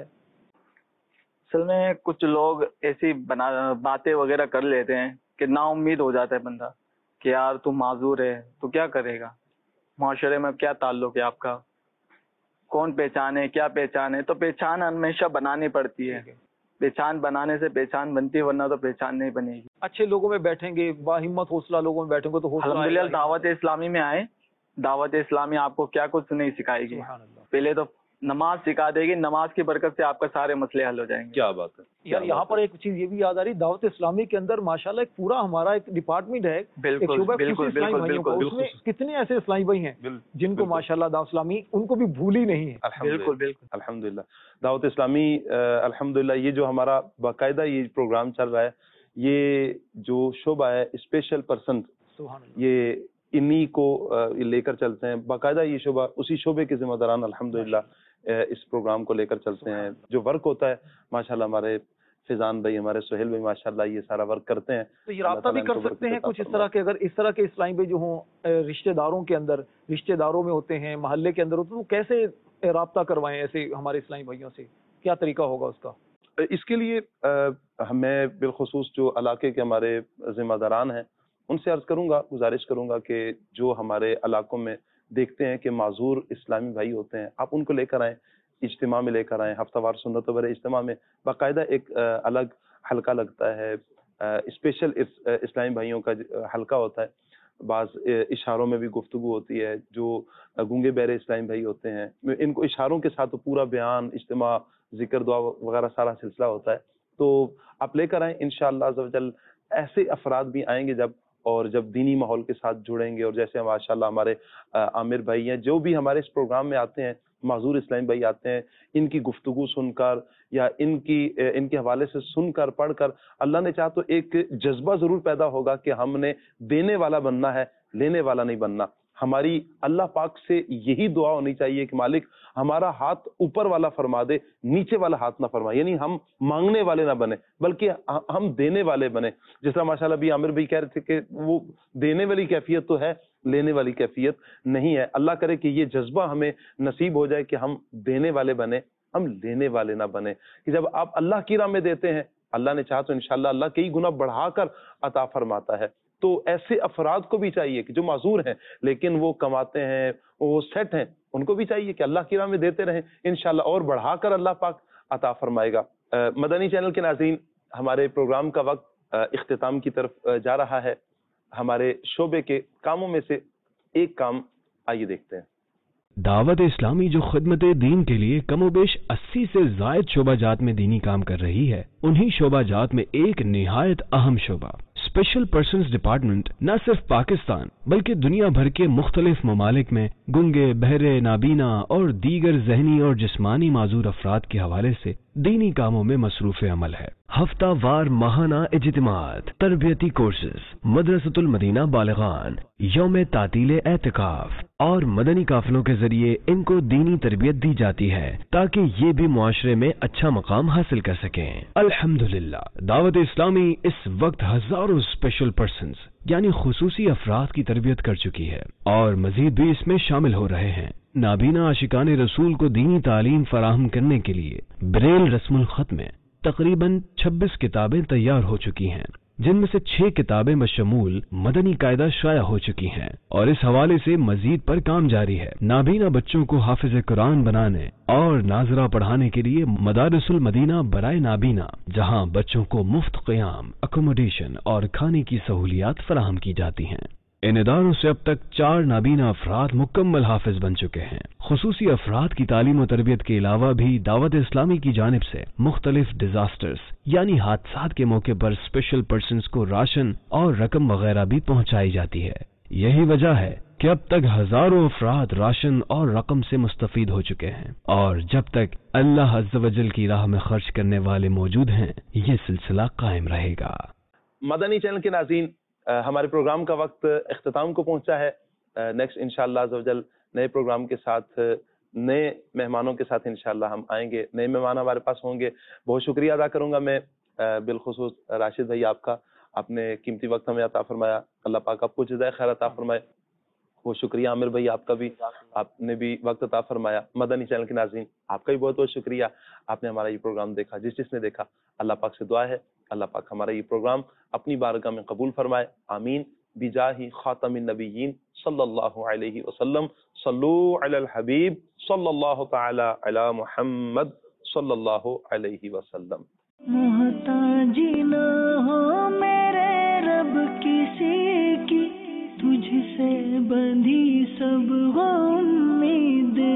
اصل میں کچھ لوگ ایسی باتیں وغیرہ کر لیتے ہیں کہ نا امید ہو جاتا ہے بندہ کہ یار تو معذور ہے تو کیا کرے گا, معاشرے میں کیا تعلق ہے آپ کا, کون پہچانے کیا پہچانے. تو پہچان ہمیشہ بنانی پڑتی ہے, پہچان بنانے سے پہچان بنتی ہے, ورنہ تو پہچان نہیں بنے گی. اچھے لوگوں میں بیٹھیں گے, باہمت حوصلہ لوگوں میں بیٹھیں گے تو حوصلہ الحمدللہ دعوت اسلامی میں آئے, دعوت اسلامی آپ کو کیا کچھ نہیں سکھائے گی. پہلے تو نماز سکھا دے گی, نماز کی برکت سے آپ کا سارے مسئلے حل ہو جائیں گے. کیا بات ہے یار, یہاں پر ایک چیز یہ بھی یاد آ رہی, دعوت اسلامی کے اندر ماشاءاللہ ایک پورا ہمارا ایک ڈپارٹمنٹ ہے, بالکل بالکل بالکل اس میں کتنے ایسے اسلامی بھائی ہیں جن کو ماشاءاللہ دعوت اسلامی ان کو بھی بھول ہی نہیں ہے. بالکل بالکل الحمدللہ دعوت اسلامی الحمدللہ یہ جو ہمارا باقاعدہ یہ پروگرام چل رہا ہے, یہ جو شعبہ ہے اسپیشل پرسن, یہ انہی کو لے کر چلتے ہیں باقاعدہ. یہ شعبہ اسی شعبے کے ذمہ داران الحمدللہ اس پروگرام کو لے کر چلتے ہیں. جو ورک ہوتا ہے ماشاءاللہ ہمارے فیضان بھائی, ہمارے سہیل بھائی ماشاءاللہ یہ سارا ورک کرتے ہیں. تو یہ رابطہ بھی کر سکتے ہیں کچھ اس طرح کے, اگر اس طرح کے اسلامی بھائی جو ہوں رشتہ داروں کے اندر, رشتہ داروں میں ہوتے ہیں, محلے کے اندر ہوتے ہیں, تو کیسے رابطہ کروائیں ایسے ہمارے اسلامی بھائیوں سے, کیا طریقہ ہوگا اس کا؟ اس کے لیے میں بالخصوص جو علاقے کے ہمارے ذمہ داران ہیں ان سے عرض کروں گا, گزارش کروں گا کہ جو ہمارے علاقوں میں دیکھتے ہیں کہ معذور اسلامی بھائی ہوتے ہیں, آپ ان کو لے کر آئیں, اجتماع میں لے کر آئیں. ہفتہ وار سنت و اجتماع میں باقاعدہ ایک الگ حلقہ لگتا ہے, اسپیشل اسلامی بھائیوں کا حلقہ ہوتا ہے. بعض اشاروں میں بھی گفتگو ہوتی ہے. جو گونگے بہرے اسلامی بھائی ہوتے ہیں ان کو اشاروں کے ساتھ پورا بیان, اجتماع, ذکر, دعا وغیرہ سارا سلسلہ ہوتا ہے. تو آپ لے کر آئیں انشاءاللہ عز و جل. ایسے افراد بھی آئیں گے جب دینی ماحول کے ساتھ جڑیں گے, اور جیسے ماشاءاللہ ہمارے عامر بھائی ہیں جو بھی ہمارے اس پروگرام میں آتے ہیں, معذور اسلامی بھائی آتے ہیں, ان کی گفتگو سن کر یا ان کے حوالے سے سن کر پڑھ کر اللہ نے چاہا تو ایک جذبہ ضرور پیدا ہوگا کہ ہم نے دینے والا بننا ہے, لینے والا نہیں بننا. ہماری اللہ پاک سے یہی دعا ہونی چاہیے کہ مالک ہمارا ہاتھ اوپر والا فرما دے, نیچے والا ہاتھ نہ فرمائے. یعنی ہم مانگنے والے نہ بنے بلکہ ہم دینے والے بنے. جس طرح ماشاءاللہ بھی عامر بھائی کہہ رہے تھے کہ وہ دینے والی کیفیت تو ہے, لینے والی کیفیت نہیں ہے. اللہ کرے کہ یہ جذبہ ہمیں نصیب ہو جائے کہ ہم دینے والے بنے, ہم لینے والے نہ بنے. کہ جب آپ اللہ کی راہ میں دیتے ہیں, اللہ نے چاہا تو انشاءاللہ اللہ کئی گنا بڑھا کر عطا فرماتا ہے. تو ایسے افراد کو بھی چاہیے کہ جو معذور ہیں لیکن وہ کماتے ہیں, وہ سیٹ ہیں, ان کو بھی چاہیے کہ اللہ کی راہ میں دیتے رہیں, انشاءاللہ اور بڑھا کر اللہ پاک عطا فرمائے گا. مدنی چینل کے ناظرین, ہمارے پروگرام کا وقت اختتام کی طرف جا رہا ہے. ہمارے شعبے کے کاموں میں سے ایک کام آئیے دیکھتے ہیں. دعوت اسلامی جو خدمت دین کے لیے کم و بیش 80 سے زائد شعبہ جات میں دینی کام کر رہی ہے, انہی شعبہ جات میں ایک نہایت اہم شعبہ اسپیشل پرسنز ڈپارٹمنٹ نہ صرف پاکستان بلکہ دنیا بھر کے مختلف ممالک میں گنگے, بہرے, نابینا اور دیگر ذہنی اور جسمانی معذور افراد کے حوالے سے دینی کاموں میں مصروف عمل ہے. ہفتہ وار ماہانہ اجتماعات, تربیتی کورسز, مدرسۃ المدینہ بالغان, یوم تعطیل اعتکاف اور مدنی قافلوں کے ذریعے ان کو دینی تربیت دی جاتی ہے تاکہ یہ بھی معاشرے میں اچھا مقام حاصل کر سکیں. الحمدللہ دعوت اسلامی اس وقت ہزاروں اسپیشل پرسنز یعنی خصوصی افراد کی تربیت کر چکی ہے اور مزید بھی اس میں شامل ہو رہے ہیں. نابینا عاشقان رسول کو دینی تعلیم فراہم کرنے کے لیے بریل رسم الخط میں تقریباً 26 کتابیں تیار ہو چکی ہیں, جن میں سے 6 کتابیں بشمول مدنی قاعدہ شائع ہو چکی ہیں اور اس حوالے سے مزید پر کام جاری ہے. نابینا بچوں کو حافظ قرآن بنانے اور ناظرہ پڑھانے کے لیے مدارس المدینہ برائے نابینا, جہاں بچوں کو مفت قیام, اکوموڈیشن اور کھانے کی سہولیات فراہم کی جاتی ہیں. ان اداروں سے اب تک 4 نابینا افراد مکمل حافظ بن چکے ہیں. خصوصی افراد کی تعلیم و تربیت کے علاوہ بھی دعوت اسلامی کی جانب سے مختلف ڈیزاسٹرز یعنی حادثات کے موقع پر اسپیشل پرسنز کو راشن اور رقم وغیرہ بھی پہنچائی جاتی ہے. یہی وجہ ہے کہ اب تک ہزاروں افراد راشن اور رقم سے مستفید ہو چکے ہیں, اور جب تک اللہ عز و جل کی راہ میں خرچ کرنے والے موجود ہیں یہ سلسلہ قائم رہے گا. مدنی چینل کے ناظرین, ہمارے پروگرام کا وقت اختتام کو پہنچا ہے. نیکسٹ انشاءاللہ عز و جل نئے پروگرام کے ساتھ نئے مہمانوں کے ساتھ انشاءاللہ ہم آئیں گے، نئے مہمان ہمارے پاس ہوں گے. بہت شکریہ ادا کروں گا میں بالخصوص راشد بھائی آپ کا، آپ نے قیمتی وقت ہمیں عطا فرمایا، اللہ پاک آپ کو جزائے خیر عطا فرمائے. بہت شکریہ عامر بھائی آپ کا بھی، آپ نے بھی وقت عطا فرمایا. مدنی چینل کے ناظرین آپ کا بھی بہت بہت شکریہ، آپ نے ہمارا یہ پروگرام دیکھا. جس نے دیکھا اللہ پاک سے دعا ہے اللہ پاک ہمارا یہ پروگرام اپنی بارگاہ میں قبول فرمائے. آمین بجاہ خاتم النبیین صلی اللہ علیہ وسلم. صلو علی الحبیب صلی اللہ تعالی علی محمد صلی اللہ علیہ وسلم. محتاجی نہ ہو میرے رب کسی کی، تجھ سے بندھی سب امید